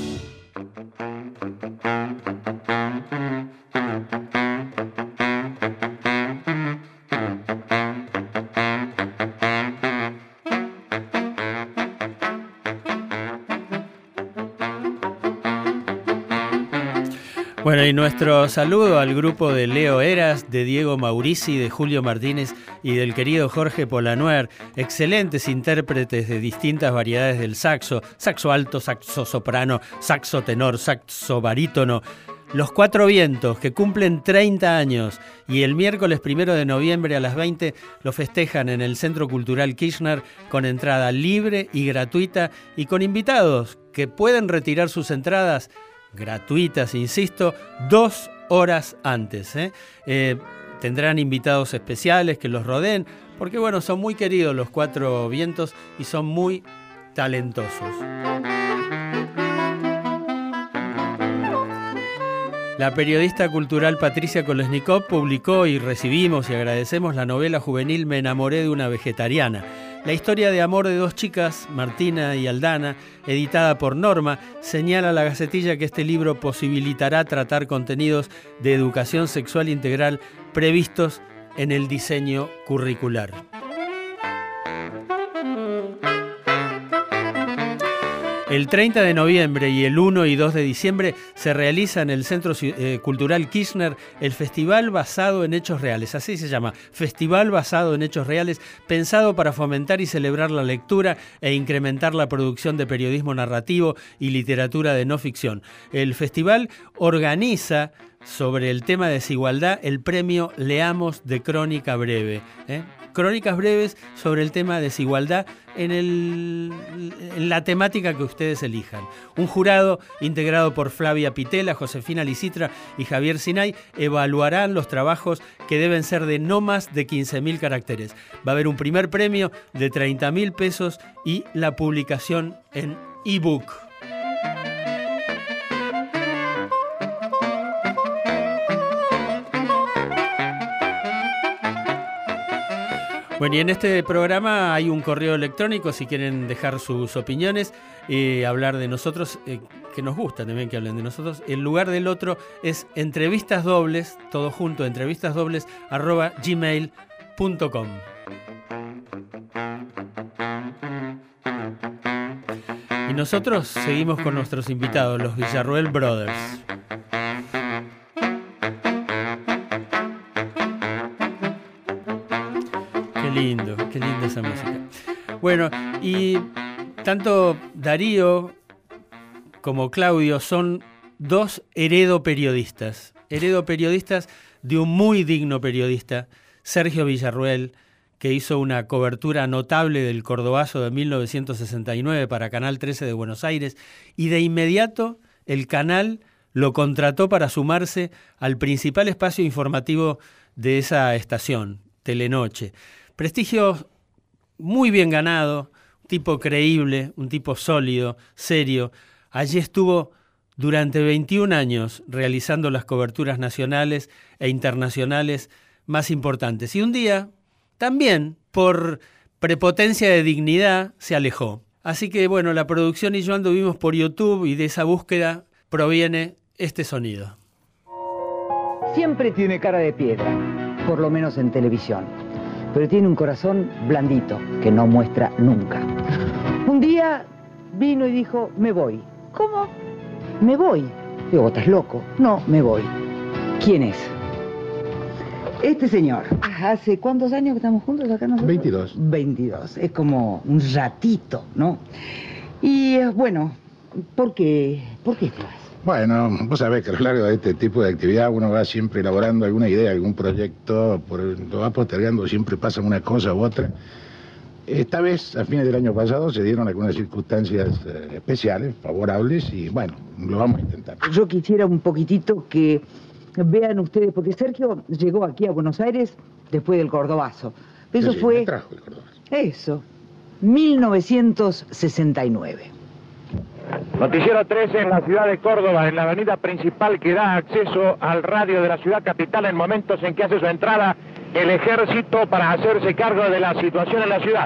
Bueno, y nuestro saludo al grupo de Leo Eras, de Diego Maurici, de Julio Martínez y del querido Jorge Polanuer, excelentes intérpretes de distintas variedades del saxo, saxo alto, saxo soprano, saxo tenor, saxo barítono. Los Cuatro Vientos, que cumplen treinta años y el miércoles primero de noviembre a las veinte lo festejan en el Centro Cultural Kirchner con entrada libre y gratuita y con invitados que pueden retirar sus entradas gratuitas, insisto, dos horas antes. ¿eh? Eh, tendrán invitados especiales que los rodeen, porque bueno, son muy queridos los Cuatro Vientos y son muy talentosos. La periodista cultural Patricia Kolesnikov publicó y recibimos y agradecemos la novela juvenil Me enamoré de una vegetariana. La historia de amor de dos chicas, Martina y Aldana, editada por Norma, señala a la Gacetilla que este libro posibilitará tratar contenidos de educación sexual integral previstos en el diseño curricular. El treinta de noviembre y el uno y dos de diciembre se realiza en el Centro eh, Cultural Kirchner el Festival Basado en Hechos Reales, así se llama, Festival Basado en Hechos Reales, pensado para fomentar y celebrar la lectura e incrementar la producción de periodismo narrativo y literatura de no ficción. El festival organiza sobre el tema de desigualdad el premio Leamos de Crónica Breve, ¿eh? Crónicas breves sobre el tema de desigualdad en, el, en la temática que ustedes elijan. Un jurado integrado por Flavia Pitela, Josefina Licitra y Javier Sinay evaluarán los trabajos que deben ser de no más de quince mil caracteres. Va a haber un primer premio de treinta mil pesos y la publicación en ebook. Bueno, y en este programa hay un correo electrónico si quieren dejar sus opiniones y eh, hablar de nosotros, eh, que nos gusta también que hablen de nosotros. El lugar del otro es entrevistas dobles, todo junto, entrevistas dobles arroba gmail punto com. Y nosotros seguimos con nuestros invitados, los Villarroel Brothers. Qué lindo, qué linda esa música. Bueno, y tanto Darío como Claudio son dos heredo periodistas, heredo periodistas de un muy digno periodista, Sergio Villarroel, que hizo una cobertura notable del Cordobazo de mil novecientos sesenta y nueve para Canal trece de Buenos Aires, y de inmediato el canal lo contrató para sumarse al principal espacio informativo de esa estación, Telenoche. Prestigio muy bien ganado, un tipo creíble, un tipo sólido, serio. Allí estuvo durante veintiún años realizando las coberturas nacionales e internacionales más importantes. Y un día, también por prepotencia de dignidad, se alejó. Así que bueno, la producción y yo anduvimos por YouTube y de esa búsqueda proviene este sonido. Siempre tiene cara de piedra, por lo menos en televisión, pero tiene un corazón blandito que no muestra nunca. Un día vino y dijo, me voy. ¿Cómo? Me voy. Digo, ¿estás loco? No, me voy. ¿Quién es? Este señor. ¿Hace cuántos años que estamos juntos acá nosotros? veintidós. veintidós. Es como un ratito, ¿no? Y bueno, ¿por qué? ¿Por qué te vas? Bueno, vos sabés que a lo largo de este tipo de actividad uno va siempre elaborando alguna idea, algún proyecto, por, lo va postergando, siempre pasa una cosa u otra. Esta vez, a fines del año pasado, se dieron algunas circunstancias eh, especiales, favorables, y bueno, lo vamos a intentar. Yo quisiera un poquitito que vean ustedes, porque Sergio llegó aquí a Buenos Aires después del Cordobazo. Eso Sí, sí, fue... me trajo el Cordobazo. Eso, mil novecientos sesenta y nueve. Noticiero trece en la ciudad de Córdoba, en la avenida principal que da acceso al radio de la ciudad capital en momentos en que hace su entrada el ejército para hacerse cargo de la situación en la ciudad.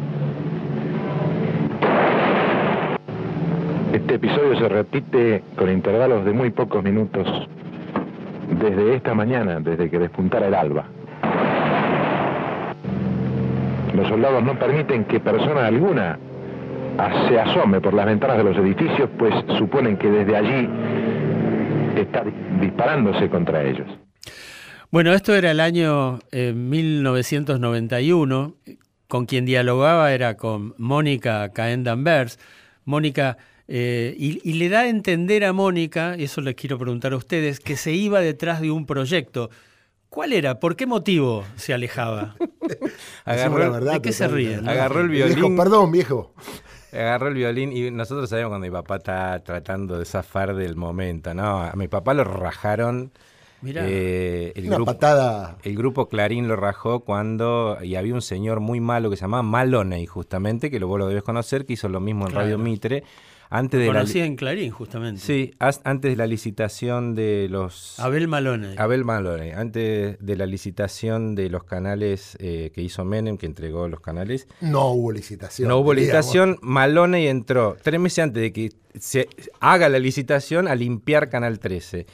Este episodio se repite con intervalos de muy pocos minutos desde esta mañana, desde que despuntara el alba. Los soldados no permiten que persona alguna se asome por las ventanas de los edificios, pues suponen que desde allí está disparándose contra ellos. Bueno, esto era el año eh, mil novecientos noventa y uno. Con quien dialogaba era con Mónica Cahen-Danvers. Mónica, eh, y, y le da a entender a Mónica, eso les quiero preguntar a ustedes, que se iba detrás de un proyecto. ¿Cuál era? ¿Por qué motivo se alejaba? Agarró, la verdad, ¿De qué se ríen? Agarró el violín. Viejo, perdón, viejo. Agarró el violín y nosotros sabemos cuando mi papá está tratando de zafar del momento, ¿no? A mi papá lo rajaron. Mirá. Eh, el Una grupo, patada. El grupo Clarín lo rajó cuando... Y había un señor muy malo que se llamaba Maloney, justamente, que lo, vos lo debes conocer, que hizo lo mismo en Claro. Radio Mitre. Antes de Conocía la, en Clarín, justamente. Sí, as, antes de la licitación de los... Abel Malone. Abel Maloney, antes de la licitación de los canales eh, que hizo Menem, que entregó los canales. No hubo licitación. No hubo digamos. licitación, Maloney entró tres meses antes de que se haga la licitación a limpiar Canal trece.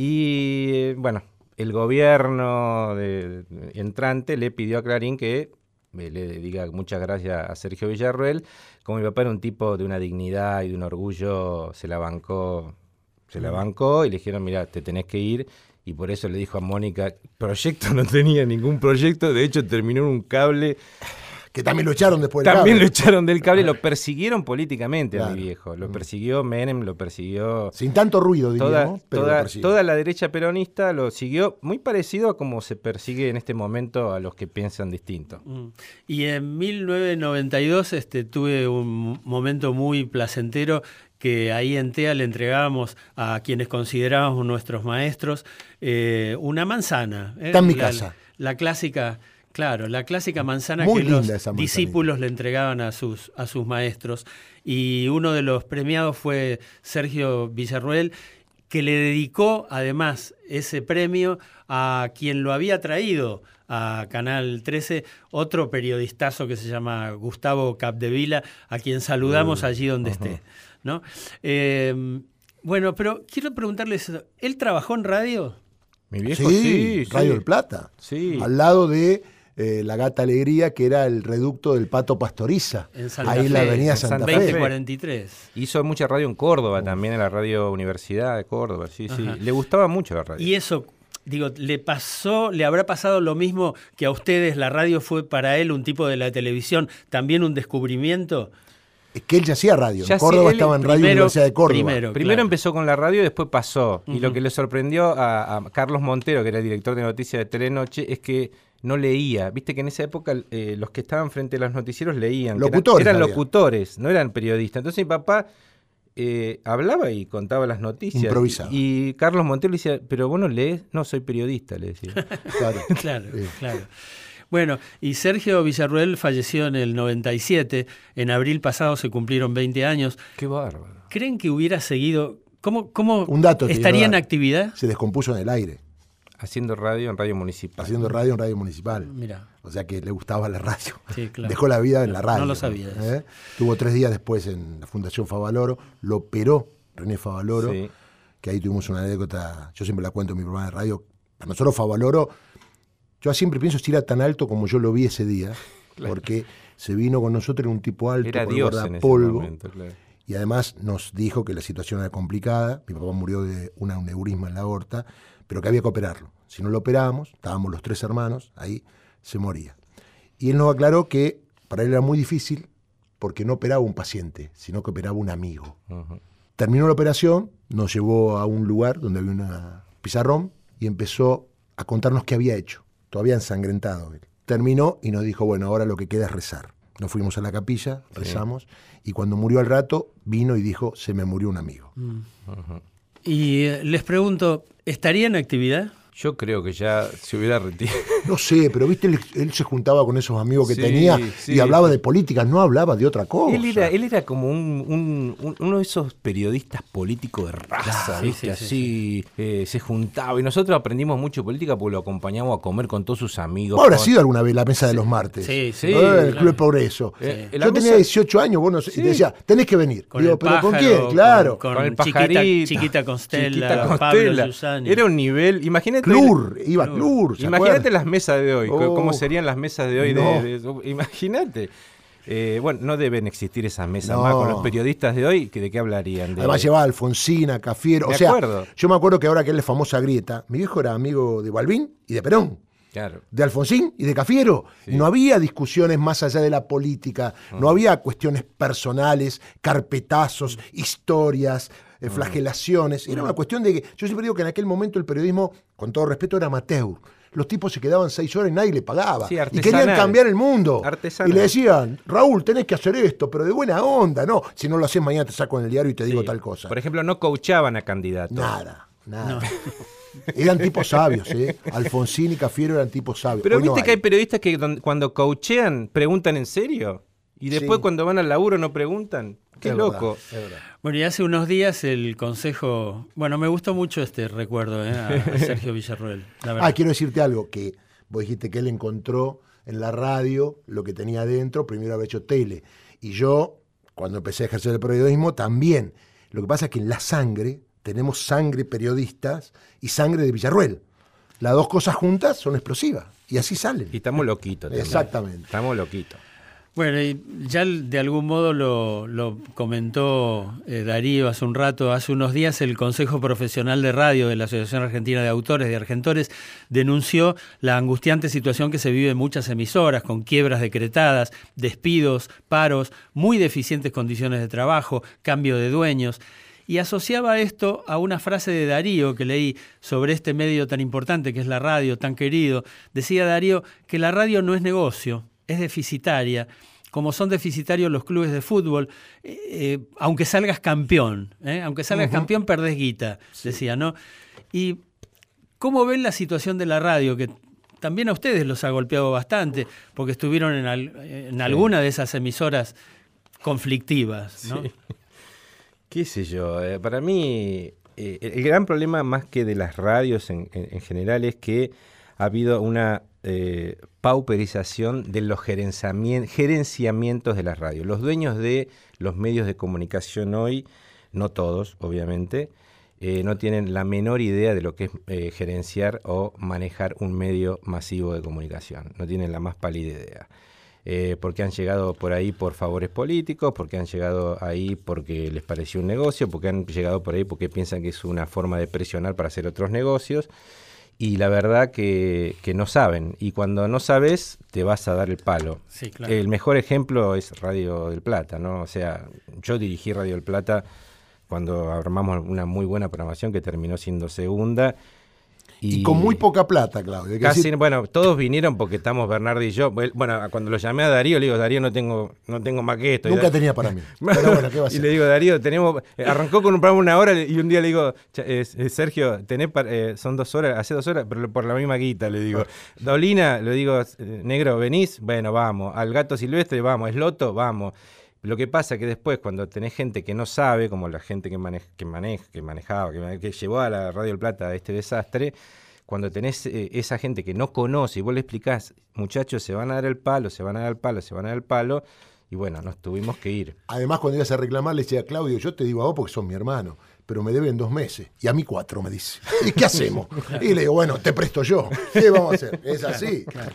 Y eh, bueno, el gobierno de, de, entrante le pidió a Clarín que eh, le diga muchas gracias a Sergio Villarroel. Como mi papá era un tipo de una dignidad y de un orgullo, se la bancó, se la bancó y le dijeron, mira, te tenés que ir. Y por eso le dijo a Mónica, proyecto no tenía ningún proyecto, de hecho terminó en un cable. Que también lo echaron después del También cable. lo echaron del cable, lo persiguieron políticamente Claro. a mi viejo. Lo persiguió Menem, lo persiguió... Sin tanto ruido, Toda, diríamos, pero toda, lo persigue. toda la derecha peronista lo siguió, muy parecido a como se persigue en este momento a los que piensan distinto. Mm. Y en mil novecientos noventa y dos este, tuve un momento muy placentero que ahí en TEA le entregábamos a quienes considerábamos nuestros maestros eh, una manzana. ¿eh? Está en mi la, casa. La clásica... Claro, la clásica manzana Muy que linda los esa manzanita. discípulos le entregaban a sus, a sus maestros. Y uno de los premiados fue Sergio Villarroel, que le dedicó además ese premio a quien lo había traído a Canal trece, otro periodistazo que se llama Gustavo Capdevila, a quien saludamos allí donde uh-huh. esté, ¿no? Eh, bueno, pero quiero preguntarles, ¿él trabajó en radio? Mi viejo sí, sí, Radio sí. del Plata. Sí. Al lado de eh, La Gata Alegría, que era el reducto del Pato Pastoriza. En Santa Ahí Fe, la avenida en Santa, Santa Fe. Fe. veinte cuarenta y tres. Hizo mucha radio en Córdoba también, en la radio Universidad de Córdoba, sí, sí. Ajá. Le gustaba mucho la radio. Y eso, digo, ¿le pasó, le habrá pasado lo mismo que a ustedes? ¿La radio fue para él un tipo de la televisión, también un descubrimiento? Es que él ya hacía radio. Ya En Córdoba sí, él estaba en Radio primero- Universidad de Córdoba. primero. Primero claro. empezó con la radio y después pasó. Ujú. Y lo que le sorprendió a, a Carlos Montero, que era el director de noticias de Telenoche, es que no leía. Viste que en esa época eh, los que estaban frente a los noticieros leían. que Locutores Eran, eran había. locutores, no eran periodistas. Entonces mi papá eh, hablaba y contaba las noticias. Improvisaba. Y, y Carlos Montero le decía, pero vos no lees, no, soy periodista, le decía. Claro, Claro, Sí. claro. Bueno, y Sergio Villarruel falleció en el noventa y siete, en abril pasado se cumplieron veinte años. Qué bárbaro. ¿Creen que hubiera seguido? ¿Cómo, cómo Un dato te estaría quiero en dar. actividad? Se descompuso en el aire, Haciendo radio en Radio Municipal. haciendo radio en radio municipal. Mira, O sea que le gustaba la radio. sí, claro. Dejó la vida en la radio. No lo sabía eso. ¿Eh? Tuvo tres días después en la Fundación Favaloro, lo operó René Favaloro, Sí. que ahí tuvimos una anécdota, yo siempre la cuento en mi programa de radio. Para nosotros Favaloro, yo siempre pienso si era tan alto como yo lo vi ese día, Claro. porque se vino con nosotros, era un tipo alto, Era con Dios en ese guardapolvo, momento, claro. y además nos dijo que la situación era complicada, mi papá murió de un aneurisma en la aorta, pero que había que operarlo. Si no lo operábamos, estábamos los tres hermanos, ahí se moría. Y él nos aclaró que para él era muy difícil porque no operaba un paciente, sino que operaba un amigo. Ujú. Terminó la operación, nos llevó a un lugar donde había una pizarrón y empezó a contarnos qué había hecho, todavía ensangrentado él. Terminó y nos dijo, bueno, ahora lo que queda es rezar. Nos fuimos a la capilla, rezamos, y cuando murió al rato, vino y dijo, se me murió un amigo. Y eh, les pregunto, ¿estaría en actividad? Yo creo que ya se hubiera retirado. No sé, pero viste, él, él se juntaba con esos amigos que Sí, tenía sí. y hablaba de política, no hablaba de otra cosa. Él era, él era como un, un- un- uno de esos periodistas políticos de raza, Claro, ¿viste? sí, sí, Así eh, se juntaba. Y nosotros aprendimos mucho de política porque lo acompañamos a comer con todos sus amigos. ¿Vos habrá con- sido alguna vez la mesa de los martes? Sí, sí, ¿Eh? claro. El Club de Progreso. Eh, Yo la tenía mesa- dieciocho años, vos no sé, y te decía, tenés que venir. Con Digo, el ¿pero con pájaro, quién? Claro. Con, Con el chiquita, pajarito. chiquita Constella, Chiquita Pablo Constella. Giussani. Era un nivel, imagínate. Clur, iba a Clur. Clur. ¿se Imagínate acuerdan? las mesas de hoy, co- Oh. cómo serían las mesas de hoy. de- No. de- de- imagínate. Eh, bueno, no deben existir esas mesas No. más con los periodistas de hoy, que ¿de qué hablarían? De- Además llevaba a Alfonsina, Cafiero. De O sea, acuerdo. yo me acuerdo que ahora que él es famosa grieta, mi viejo era amigo de Balbín y de Perón, Claro. de Alfonsín y de Cafiero. Sí. Y no había discusiones más allá de la política, no había cuestiones personales, carpetazos, historias, eh, flagelaciones. Era una cuestión de que, yo siempre digo que en aquel momento el periodismo, con todo respeto, era amateur. Los tipos se quedaban seis horas y nadie le pagaba. Sí, y artesanal. querían cambiar el mundo. Artesanal. Y le decían, Raúl, tenés que hacer esto, pero de buena onda, no. Si no lo haces mañana te saco en el diario y te digo Sí. tal cosa. Por ejemplo, no coachaban a candidatos. Nada, nada. Eran tipos sabios, ¿eh? Alfonsín y Cafiero eran tipos sabios. Pero Hoy no viste que hay periodistas que don- cuando coachean preguntan en serio. Y después Sí. cuando van al laburo no preguntan. Qué Es loco. verdad, es verdad. Bueno, y hace unos días el Consejo... Bueno, me gustó mucho este recuerdo ¿eh? a, a Sergio Villarruel, la verdad. Ah, quiero decirte algo, que vos dijiste que él encontró en la radio lo que tenía adentro, primero había hecho tele. Y yo, cuando empecé a ejercer el periodismo, también. Lo que pasa es que en la sangre tenemos sangre periodistas y sangre de Villarruel. Las dos cosas juntas son explosivas. Y así salen. Y estamos loquitos. también. Exactamente. Estamos loquitos. Bueno, y ya de algún modo lo, lo comentó eh, Darío hace un rato, hace unos días el Consejo Profesional de Radio de la Asociación Argentina de Autores de Argentores denunció la angustiante situación que se vive en muchas emisoras, con quiebras decretadas, despidos, paros, muy deficientes condiciones de trabajo, cambio de dueños. Y asociaba esto a una frase de Darío que leí sobre este medio tan importante que es la radio, tan querido. Decía Darío que la radio no es negocio, es deficitaria, como son deficitarios los clubes de fútbol, eh, eh, aunque salgas campeón, ¿eh? aunque salgas uh-huh. campeón perdés guita, sí. decía, ¿no? Y ¿cómo ven la situación de la radio? Que también a ustedes los ha golpeado bastante, porque estuvieron en, al, en sí. alguna de esas emisoras conflictivas, ¿no? Sí. ¿Qué sé yo? Eh, para mí, eh, el gran problema más que de las radios en, en, en general es que ha habido una eh, pauperización de los gerenciamientos de las radios. Los dueños de los medios de comunicación hoy, no todos, obviamente, eh, no tienen la menor idea de lo que es eh, gerenciar o manejar un medio masivo de comunicación. No tienen la más pálida idea. Eh, porque han llegado por ahí por favores políticos, porque han llegado ahí porque les pareció un negocio, porque han llegado por ahí porque piensan que es una forma de presionar para hacer otros negocios. Y la verdad que, que no saben. Y cuando no sabes, te vas a dar el palo. Sí, claro. El mejor ejemplo es Radio del Plata, ¿no? O sea, yo dirigí Radio del Plata cuando armamos una muy buena programación que terminó siendo segunda. Y, y con muy poca plata, Claudio. Casi, decir... bueno, todos vinieron porque estamos Bernardo y yo. Bueno, cuando lo llamé a Darío, le digo, Darío, no tengo, no tengo más que esto. Nunca y, tenía para mí. Pero bueno, ¿qué va a y ser? le digo, Darío, tenemos, arrancó con un programa una hora y un día le digo, eh, Sergio, tenés para, eh, son dos horas, hace dos horas, pero por la misma guita, le digo. Dolina, le digo, negro, ¿venís? Bueno, vamos. Al Gato Silvestre, vamos. Esloto, vamos. Lo que pasa es que después, cuando tenés gente que no sabe, como la gente que, manej, que, manej, que manejaba, que, que llevó a la Radio del Plata a este desastre, cuando tenés eh, esa gente que no conoce y vos le explicás, muchachos, se van a dar el palo, se van a dar el palo, se van a dar el palo, y bueno, nos tuvimos que ir. Además, cuando ibas a reclamar, le decía, Claudio, yo te digo a vos porque sos mi hermano, pero me deben dos meses, y a mí cuatro, me dice. ¿Y qué hacemos? Y le digo, bueno, te presto yo. ¿Qué vamos a hacer? Es así. Claro.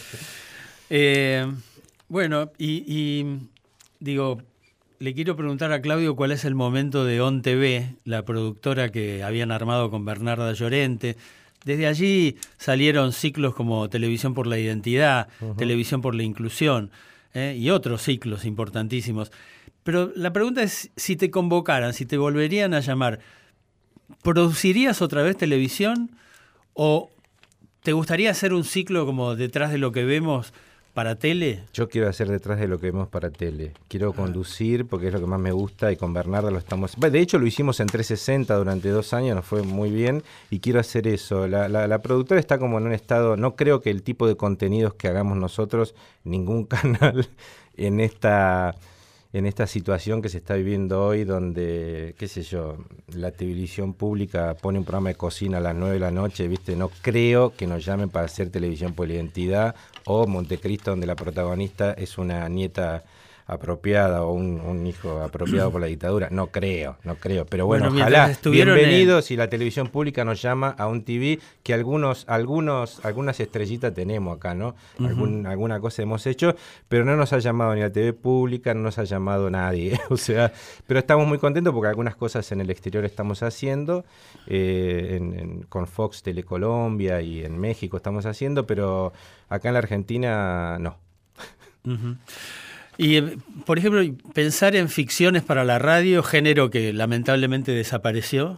Eh, bueno, y, y digo, le quiero preguntar a Claudio cuál es el momento de O N T V, la productora que habían armado con Bernarda Llorente. Desde allí salieron ciclos como Televisión por la Identidad, uh-huh. Televisión por la Inclusión, ¿eh? Y otros ciclos importantísimos. Pero la pregunta es, si te convocaran, si te volverían a llamar, ¿producirías otra vez televisión o te gustaría hacer un ciclo como Detrás de lo que vemos para tele? Yo quiero hacer Detrás de lo que vemos para tele. Quiero ah. conducir porque es lo que más me gusta y con Bernardo lo estamos... De hecho lo hicimos en trescientos sesenta durante dos años, nos fue muy bien y quiero hacer eso. La, la, la productora está como en un estado... No creo que el tipo de contenidos que hagamos nosotros, ningún canal en esta... en esta situación que se está viviendo hoy donde, qué sé yo, la televisión pública pone un programa de cocina a las nueve de la noche, ¿viste? No creo que nos llamen para hacer Televisión por la Identidad o Montecristo, donde la protagonista es una nieta apropiada o un, un hijo apropiado por la dictadura. No creo, no creo. Pero bueno, bueno ojalá, bienvenidos, en... y la televisión pública nos llama a un T V que algunos, algunos, algunas estrellitas tenemos acá, ¿no? Uh-huh. Algún, alguna cosa hemos hecho, pero no nos ha llamado ni la T V pública, no nos ha llamado nadie. O sea, pero estamos muy contentos porque algunas cosas en el exterior estamos haciendo, eh, en, en, con Fox Telecolombia y en México estamos haciendo, pero acá en la Argentina no. Uh-huh. Y, por ejemplo, pensar en ficciones para la radio, género que lamentablemente desapareció.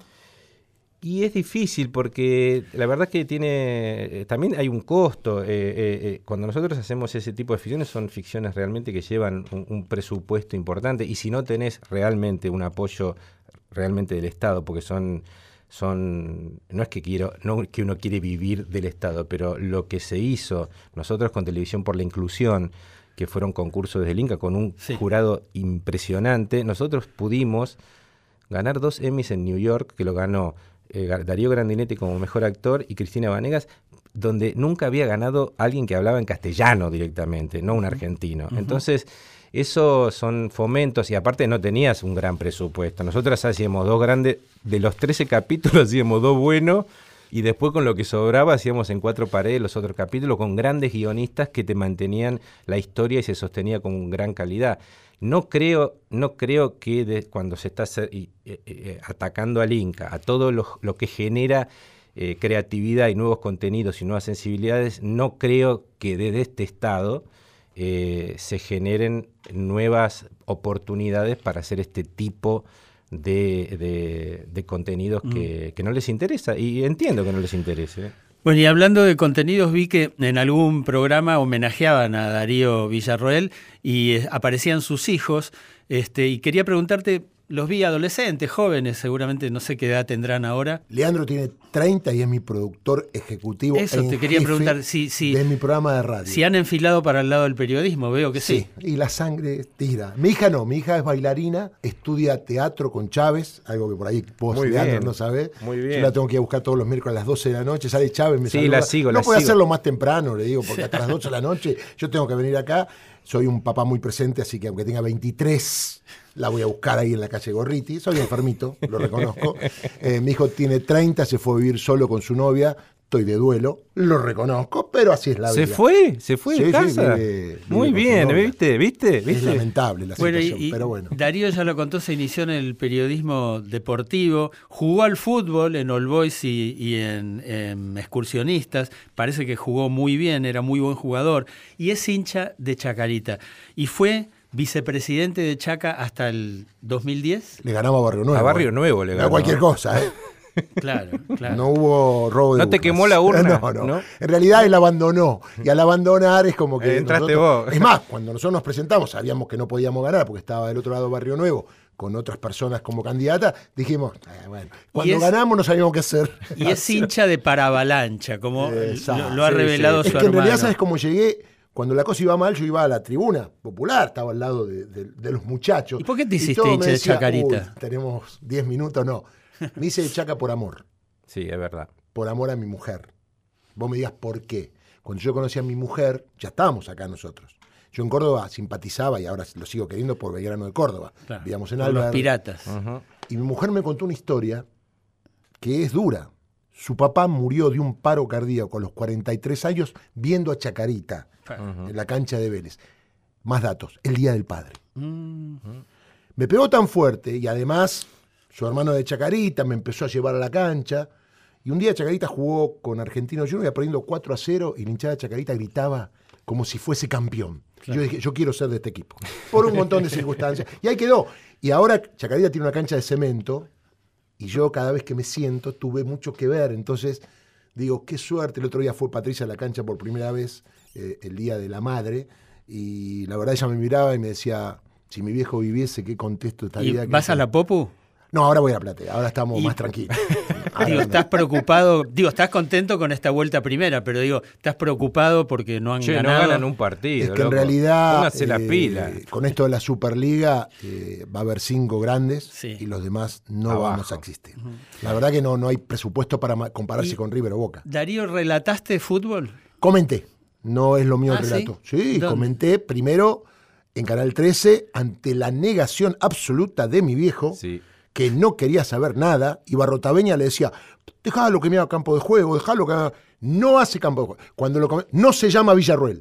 Y es difícil porque la verdad que tiene, también hay un costo. Eh, eh, cuando nosotros hacemos ese tipo de ficciones, son ficciones realmente que llevan un, un presupuesto importante. Y si no tenés realmente un apoyo realmente del Estado, porque son... son no es que quiero no que uno quiere vivir del Estado, pero lo que se hizo nosotros con Televisión por la Inclusión, que fueron concursos desde el Inca con un sí. jurado impresionante, nosotros pudimos ganar dos Emmys en New York, que lo ganó eh, Darío Grandinetti como mejor actor y Cristina Vanegas, donde nunca había ganado alguien que hablaba en castellano directamente, no un argentino. Uh-huh. Entonces, esos son fomentos y aparte no tenías un gran presupuesto. Nosotros hacíamos dos grandes, de los trece capítulos hacíamos dos buenos, y después con lo que sobraba hacíamos en cuatro paredes los otros capítulos con grandes guionistas que te mantenían la historia y se sostenía con gran calidad. No creo, no creo que de, cuando se está eh, eh, atacando al Inca, a todo lo, lo que genera eh, creatividad y nuevos contenidos y nuevas sensibilidades, no creo que desde este estado eh, se generen nuevas oportunidades para hacer este tipo De, de, de contenidos que, que no les interesa, y entiendo que no les interese. Bueno, y hablando de contenidos, vi que en algún programa homenajeaban a Darío Villarroel y eh, aparecían sus hijos, este, y quería preguntarte, los vi adolescentes, jóvenes, seguramente no sé qué edad tendrán ahora. Leandro tiene treinta y es mi productor ejecutivo. Eso te quería preguntar, si, si de mi programa de radio. Si han enfilado para el lado del periodismo, veo que sí. Sí, y la sangre tira. Mi hija no, mi hija es bailarina, estudia teatro con Chávez, algo que por ahí vos, Muy Leandro, bien. no sabés. Muy bien. Yo la tengo que ir a buscar todos los miércoles a las doce de la noche, sale Chávez, me Sí, saluda. la sigo, No la puede sigo. hacerlo más temprano, le digo, porque hasta las doce de la noche yo tengo que venir acá. Soy un papá muy presente, así que aunque tenga veintitrés, la voy a buscar ahí en la calle Gorriti. Soy enfermito, lo reconozco. Eh, mi hijo tiene treinta, se fue a vivir solo con su novia. Estoy de duelo, lo reconozco, pero así es la vida. ¿Se fue? ¿Se fue sí, de casa? Sí, vive, vive Muy bien, ¿viste? ¿Viste? ¿Viste? Es lamentable la bueno, situación, y, y pero bueno. Darío ya lo contó, se inició en el periodismo deportivo, jugó al fútbol en All Boys y, y en, en Excursionistas, parece que jugó muy bien, era muy buen jugador, y es hincha de Chacarita. Y fue vicepresidente de Chaca hasta el dos mil diez. Le ganamos a Barrio Nuevo. A Barrio ¿eh? Nuevo le ganó. No cualquier cosa, ¿eh? Claro, claro. No hubo robo de ¿No te urnas. quemó la urna? No, no, ¿No? En realidad él abandonó. Y al abandonar es como que. Eh, entraste nosotros- vos. Es más, cuando nosotros nos presentamos, sabíamos que no podíamos ganar porque estaba del otro lado Barrio Nuevo con otras personas como candidatas. Dijimos, eh, bueno, cuando es- ganamos no sabíamos qué hacer. Y es hincha de Paravalancha, como Exacto. lo, lo ha Sí, revelado sí. su Es que en hermano. realidad, ¿sabes cómo llegué? Cuando la cosa iba mal, yo iba a la tribuna popular, estaba al lado de, de- de los muchachos. ¿Y por qué te hiciste todos me hincha de decían, Chacarita? "Uy, tenemos diez minutos, no. Me hice de Chaca por amor, Sí, es verdad. por amor a mi mujer. Vos me digas por qué. Cuando yo conocí a mi mujer, ya estábamos acá nosotros. Yo en Córdoba simpatizaba y ahora lo sigo queriendo por Belgrano de Córdoba. Claro, Vivíamos en por los Alvear. piratas. Ujú. Y mi mujer me contó una historia que es dura. Su papá murió de un paro cardíaco a los cuarenta y tres años viendo a Chacarita en la cancha de Vélez. Más datos, el Día del Padre. Mm. Me pegó tan fuerte y además su hermano de Chacarita me empezó a llevar a la cancha. Y un día Chacarita jugó con Argentino Junior, iba perdiendo cuatro a cero y la hinchada de Chacarita gritaba como si fuese campeón. Yo dije, yo quiero ser de este equipo. Por un montón de circunstancias. Y ahí quedó. Y ahora Chacarita tiene una cancha de cemento y yo cada vez que me siento tuve mucho que ver. Entonces digo, qué suerte. El otro día fue Patricia a la cancha por primera vez, eh, el Día de la Madre. Y la verdad ella me miraba y me decía, si mi viejo viviese, qué contento ¿Y estaría. que- vas a la Popu? No, ahora voy a Platea, ahora estamos Y- más tranquilos. Ahora Digo, no. estás preocupado, digo, estás contento con esta vuelta primera, pero digo, estás preocupado porque no han Che, no ganado. ganan un partido. Es que en loco. realidad, Pónganse la eh, pila. con esto de la Superliga, eh, va a haber cinco grandes Sí. y los demás no Abajo. vamos a existir. La verdad que no, no hay presupuesto para ma- compararse Y- con River o Boca. Darío, ¿relataste fútbol? Comenté, no es lo mío Ah, el ¿sí? relato. Sí, ¿Dónde? comenté primero en Canal trece ante la negación absoluta de mi viejo, Sí. que no quería saber nada, y Barrotaveña le decía, dejalo que me haga campo de juego, dejalo que haga... No hace campo de juego. Cuando lo come- no se llama Villarruel.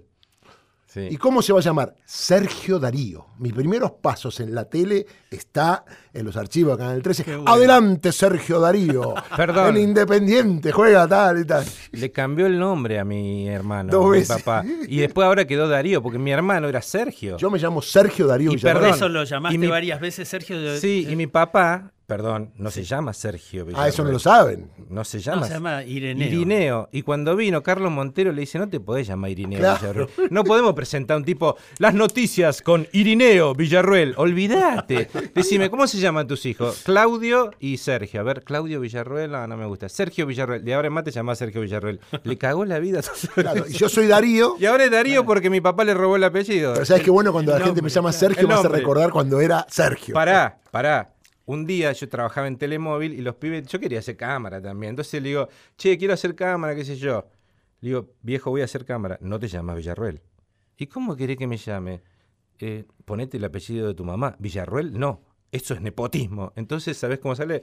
Sí. ¿Y cómo se va a llamar? Sergio Darío. Mis primeros pasos en la tele está en los archivos de Canal trece. Qué bueno. Adelante, Sergio Darío. Perdón. El Independiente juega tal y tal. Le cambió el nombre a mi hermano, Dos mi veces. papá. Y después ahora quedó Darío, porque mi hermano era Sergio. Yo me llamo Sergio Darío Y Villarruel. Por perdón. eso lo llamaste Y mi- varias veces, Sergio. de- Sí, y mi papá, perdón, no se llama Sergio Villarruel. Ah, eso no lo saben. No se No, llama. se llama Ireneo. Irineo. Y cuando vino Carlos Montero le dice, no te podés llamar Irineo Claro. Villarruel. No podemos presentar un tipo, las noticias con Irineo Villarruel. Olvídate. Decime, ¿cómo se llaman tus hijos? Claudio y Sergio. A ver, Claudio Villarruel, no, no me gusta. Sergio Villarruel. De ahora en más te llamás Sergio Villarruel. Le cagó la vida. Claro, y yo soy Darío. Y ahora es Darío porque mi papá le robó el apellido. Pero sabes qué bueno cuando la el gente me nombre, llama claro. Sergio, El me hace nombre. recordar cuando era Sergio. Pará, pará. Un día yo trabajaba en Telemóvil y los pibes, yo quería hacer cámara también. Entonces le digo, che, quiero hacer cámara, qué sé yo. Le digo, viejo, voy a hacer cámara. No te llamas Villarruel. ¿Y cómo querés que me llame? Eh, ponete el apellido de tu mamá. Villarruel, no. Eso es nepotismo. Entonces, ¿sabés cómo sale?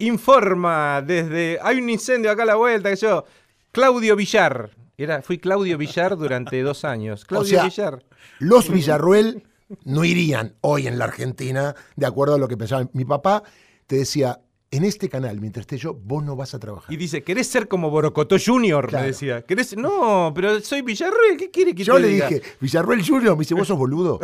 Informa desde, hay un incendio acá a la vuelta, que yo. Claudio Villar. Era, fui Claudio Villar durante dos años. Claudio sea, Villar. Los Villarruel no irían hoy en la Argentina de acuerdo a lo que pensaban. Mi papá te decía, en este canal, mientras esté yo, vos no vas a trabajar. Y dice, ¿querés ser como Borocotó Junior? Claro. Me decía. ¿Querés? No, pero soy Villarruel, ¿qué quiere que Yo te le diga? dije, Villarruel Junior, me dice, vos sos boludo.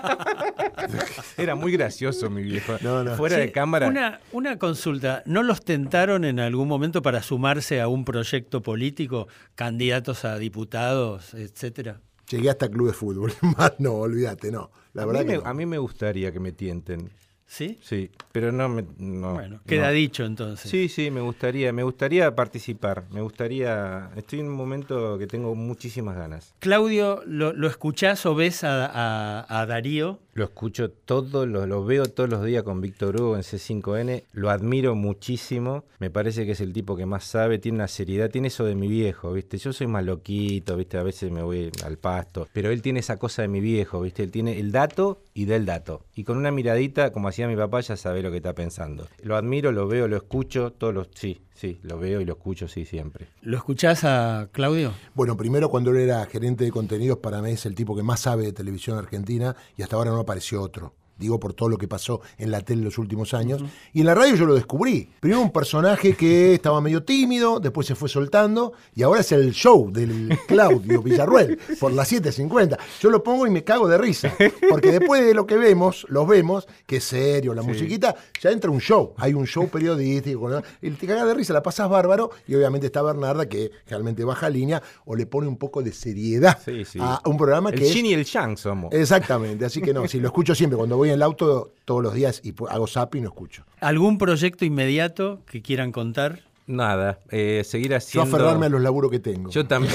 Era muy gracioso mi viejo. No, no. Fuera Sí, de cámara. Una, una consulta, ¿no los tentaron en algún momento para sumarse a un proyecto político, candidatos a diputados, etcétera? Llegué hasta club de fútbol. Más no, olvídate, no. La a, verdad mí que me, no. a mí me gustaría que me tienten. ¿Sí? Sí, pero no me. No, Bueno, queda no. dicho entonces. Sí, sí, me gustaría. Me gustaría participar. Me gustaría. Estoy en un momento que tengo muchísimas ganas. Claudio, ¿lo, lo escuchás o ves a, a- a Darío? Lo escucho todo, lo, lo veo todos los días con Víctor Hugo en C cinco N, lo admiro muchísimo, me parece que es el tipo que más sabe, tiene una seriedad, tiene eso de mi viejo, ¿viste? Yo soy más loquito, ¿viste? A veces me voy al pasto, pero él tiene esa cosa de mi viejo, ¿viste? Él tiene el dato y del dato. Y con una miradita, como hacía mi papá, ya sabe lo que está pensando. Lo admiro, lo veo, lo escucho, todos los... Sí, sí, lo veo y lo escucho, sí, siempre. ¿Lo escuchás a Claudio? Bueno, primero cuando él era gerente de contenidos, para mí es el tipo que más sabe de televisión argentina y hasta ahora no apareció otro. digo por todo lo que pasó en la tele en los últimos años, uh-huh. y en la radio yo lo descubrí. Primero un personaje que estaba medio tímido, después se fue soltando, y ahora es el show del Claudio Villarruel, por las siete cincuenta. Yo lo pongo y me cago de risa, porque después de lo que vemos, los vemos, que es serio, la sí. musiquita, ya entra un show, hay un show periodístico, ¿no? Y te cagas de risa, la pasas bárbaro, y obviamente está Bernarda, que realmente baja línea, o le pone un poco de seriedad sí, sí. a un programa el que es... El Yin y el Yang somos. Exactamente, así que no, si lo escucho siempre, cuando voy en el auto todos los días y hago zapping, lo escucho. ¿Algún proyecto inmediato que quieran contar? Nada, eh, seguir haciendo... Yo aferrarme a los laburos que tengo. Yo también.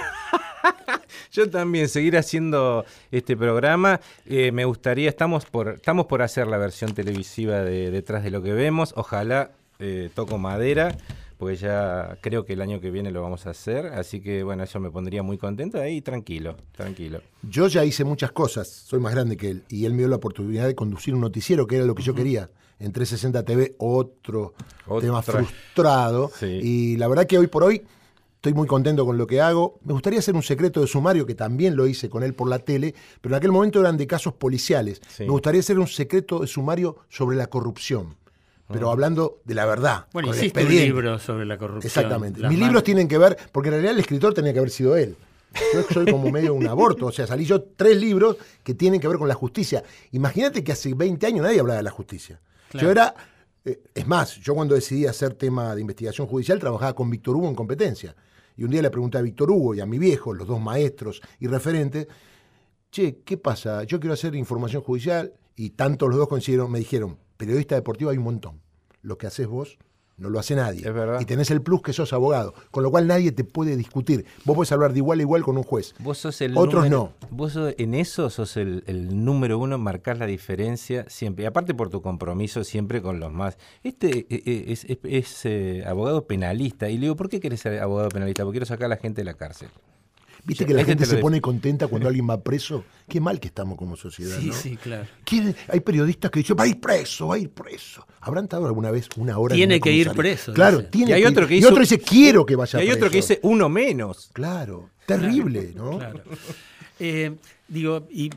Yo también, seguir haciendo este programa. Eh, me gustaría, estamos por, estamos por hacer la versión televisiva de Detrás de lo que vemos. Ojalá, eh, toco madera, porque ya creo que el año que viene lo vamos a hacer, así que bueno, eso me pondría muy contento, ahí tranquilo, tranquilo. Yo ya hice muchas cosas, soy más grande que él, y él me dio la oportunidad de conducir un noticiero, que era lo que uh-huh. yo quería. En trescientos sesenta T V, otro Otra. tema frustrado, sí. y la verdad que hoy por hoy estoy muy contento con lo que hago. Me gustaría hacer un secreto de sumario, que también lo hice con él por la tele, pero en aquel momento eran de casos policiales. Sí. Me gustaría hacer un secreto de sumario sobre la corrupción. Pero hablando de la verdad. Bueno, hiciste un libro sobre la corrupción. Exactamente. Mis libros tienen que ver, porque en realidad el escritor tenía que haber sido él. Yo soy como medio un aborto, o sea, salí yo tres libros que tienen que ver con la justicia. Imagínate que hace veinte años nadie hablaba de la justicia. Claro. Yo era, eh, es más, yo cuando decidí hacer tema de investigación judicial trabajaba con Víctor Hugo en competencia. Y un día le pregunté a Víctor Hugo y a mi viejo, los dos maestros y referentes, che, ¿qué pasa? Yo quiero hacer información judicial, y tanto los dos coincidieron, me dijeron, periodista deportivo hay un montón. Lo que haces vos no lo hace nadie. Es verdad. Y tenés el plus que sos abogado, con lo cual nadie te puede discutir. Vos podés hablar de igual a igual con un juez. Vos sos el Otros número, no. Vos sos, en eso sos el, el número uno, marcás la diferencia siempre. Y aparte por tu compromiso siempre con los más. Este es, es, es, es eh, abogado penalista. Y le digo, ¿por qué querés ser abogado penalista? Porque quiero sacar a la gente de la cárcel. ¿Viste que la gente se pone contenta cuando alguien va preso? Qué mal que estamos como sociedad, sí, ¿no? Sí, claro. ¿Quién? Hay periodistas que dicen, va a ir preso, va a ir preso. ¿Habrán estado alguna vez una hora Tiene en una que ir comisaría? preso. Claro, dice. tiene y hay que otro ir. que hizo, y otro dice, quiero que vaya preso. Y hay otro que dice, uno menos. Claro, terrible, claro, ¿no? Claro. Eh, digo, y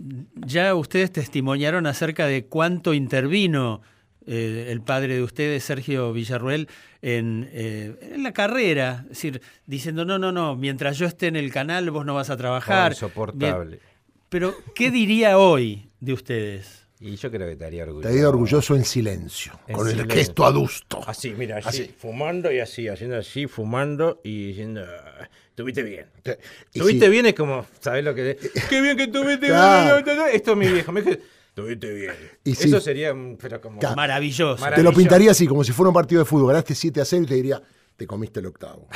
ya ustedes testimoniaron acerca de cuánto intervino eh, el padre de ustedes, Sergio Villarruel, en, eh, en la carrera, es decir, diciendo, no, no, no, mientras yo esté en el canal vos no vas a trabajar. Oh, insoportable. Bien, pero, ¿qué diría hoy de ustedes? Y yo creo que estaría orgulloso. Estaría orgulloso en silencio, en con silencio. el gesto adusto. Así, mira, así, así, fumando y así, haciendo así, fumando y diciendo, estuviste bien. Y Estuviste sí. bien es como, ¿sabés lo que? Qué bien que estuviste Claro. bien. Esto es mi viejo, me dijo, estuviste bien. Y Eso sí. sería pero como Claro. Maravilloso. Maravilloso. Te lo pintaría así, como si fuera un partido de fútbol. Ganaste siete a cero y te diría, te comiste el octavo.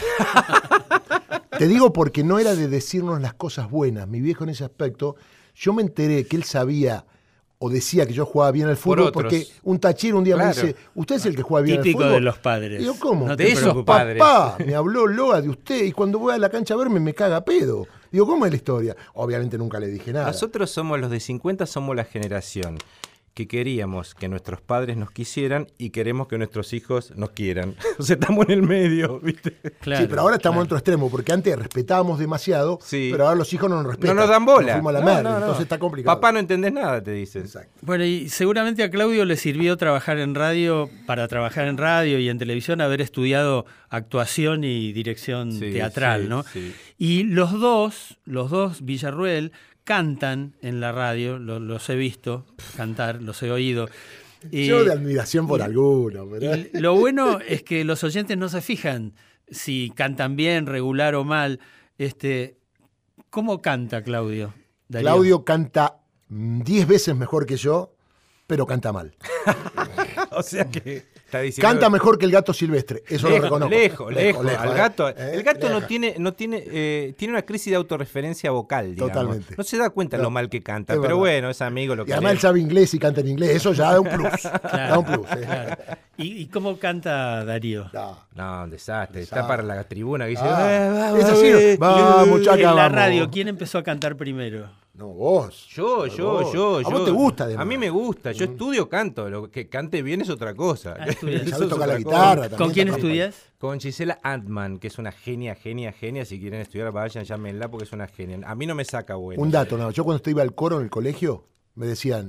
Te digo porque no era de decirnos las cosas buenas. Mi viejo en ese aspecto, yo me enteré que él sabía o decía que yo jugaba bien al fútbol porque un tachero un día Claro. me dice, ¿usted es el que juega bien Típico al fútbol? de los padres. Y yo, ¿cómo? No de te esos preocupes. padres. Papá, me habló Loa de usted y cuando voy a la cancha a verme me caga a pedo. Digo, ¿cómo es la historia? Obviamente nunca le dije nada. Nosotros somos los de cincuenta, somos la generación que queríamos que nuestros padres nos quisieran y queremos que nuestros hijos nos quieran. O sea, estamos en el medio, ¿viste? Claro, sí, pero ahora estamos claro. en otro extremo, porque antes respetábamos demasiado, Sí. pero ahora los hijos no nos respetan. No nos dan bola. Nos fuimos a la No, merda, no, no. entonces está complicado. Papá, no entendés nada, te dicen. Exacto. Bueno, y seguramente a Claudio le sirvió trabajar en radio, para trabajar en radio y en televisión, haber estudiado actuación y dirección Sí, teatral, sí, ¿no? sí. Y los dos, los dos Villarruel, cantan en la radio, lo- los he visto cantar, los he oído. Y- Yo de admiración por y- alguno, ¿verdad? y lo bueno es que los oyentes no se fijan si cantan bien, regular o mal. Este, ¿cómo canta Claudio? Darío? Claudio canta diez veces mejor que yo, pero canta mal. O sea que está diciendo... Canta mejor que el gato silvestre, eso lejos, lo reconozco. Lejos, lejos, al ¿eh? gato. ¿Eh? El gato no Lejos. tiene, no tiene, eh, tiene una crisis de autorreferencia vocal, digamos. Totalmente. No se da cuenta No, lo mal que canta, es pero verdad. bueno, es amigo lo que Y además le- él sabe inglés y canta en inglés, eso ya da un plus. Claro, Da un plus. ¿eh? claro. ¿Y, y cómo canta Darío? Da. No, un desastre. Está Desastre. para la tribuna que dice... Ah, "Eh, vamos, es así, eh". vamos, chaca, En la vamos. radio, ¿quién empezó a cantar primero? No, vos. Yo, yo, Vos. yo, A yo. vos te gusta, además. A mí me gusta. Yo estudio canto. Lo que cante bien es otra cosa. Ah, estudias. Eso Sabés es tocar la otra cosa. guitarra también. ¿Con quién está estudias? Con Gisela Antman, que es una genia, genia, genia. Si quieren estudiar, vayan, llámenla porque es una genia. A mí no me saca bueno. Un dato, no. Yo cuando iba al coro en el colegio, me decían,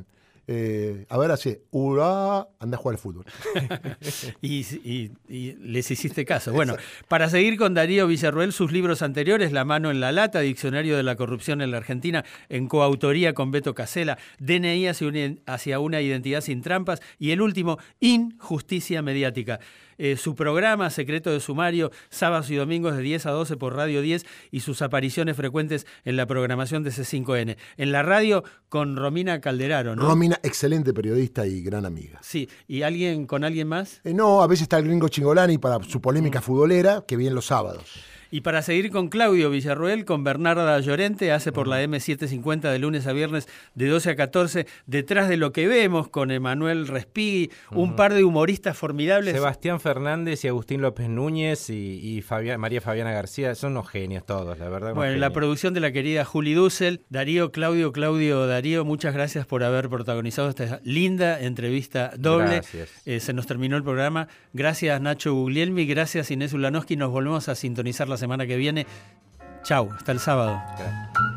Eh, a ver, así, hurá, anda a jugar al fútbol. y, y, y les hiciste caso. Bueno, para seguir con Darío Villarroel, sus libros anteriores, La mano en la lata, Diccionario de la corrupción en la Argentina, en coautoría con Beto Casella, D N I hacia una, hacia una identidad sin trampas, y el último, Injusticia mediática. Eh, su programa Secreto de Sumario, sábados y domingos de diez a doce por Radio diez, y sus apariciones frecuentes en la programación de C cinco N. En la radio con Romina Calderaro, ¿no? Romina, excelente periodista y gran amiga. Sí, ¿y alguien con alguien más? Eh, no, a veces está el gringo Chingolani para su polémica futbolera, que viene los sábados. Y para seguir con Claudio Villarroel, con Bernarda Llorente, hace por la M setecientos cincuenta de lunes a viernes de doce a catorce, Detrás de lo que vemos, con Emanuel Respighi, uh-huh. un par de humoristas formidables. Sebastián Fernández y Agustín López Núñez y, y Fabián, María Fabiana García, son unos genios todos, la verdad. Bueno, la producción de la querida Juli Dussel. Darío, Claudio, Claudio, Darío, muchas gracias por haber protagonizado esta linda entrevista doble. Gracias. Eh, se nos terminó el programa. Gracias Nacho Guglielmi, gracias Inés Ulanowski. Nos volvemos a sintonizar la semana que viene. Chau, hasta el sábado. Gracias.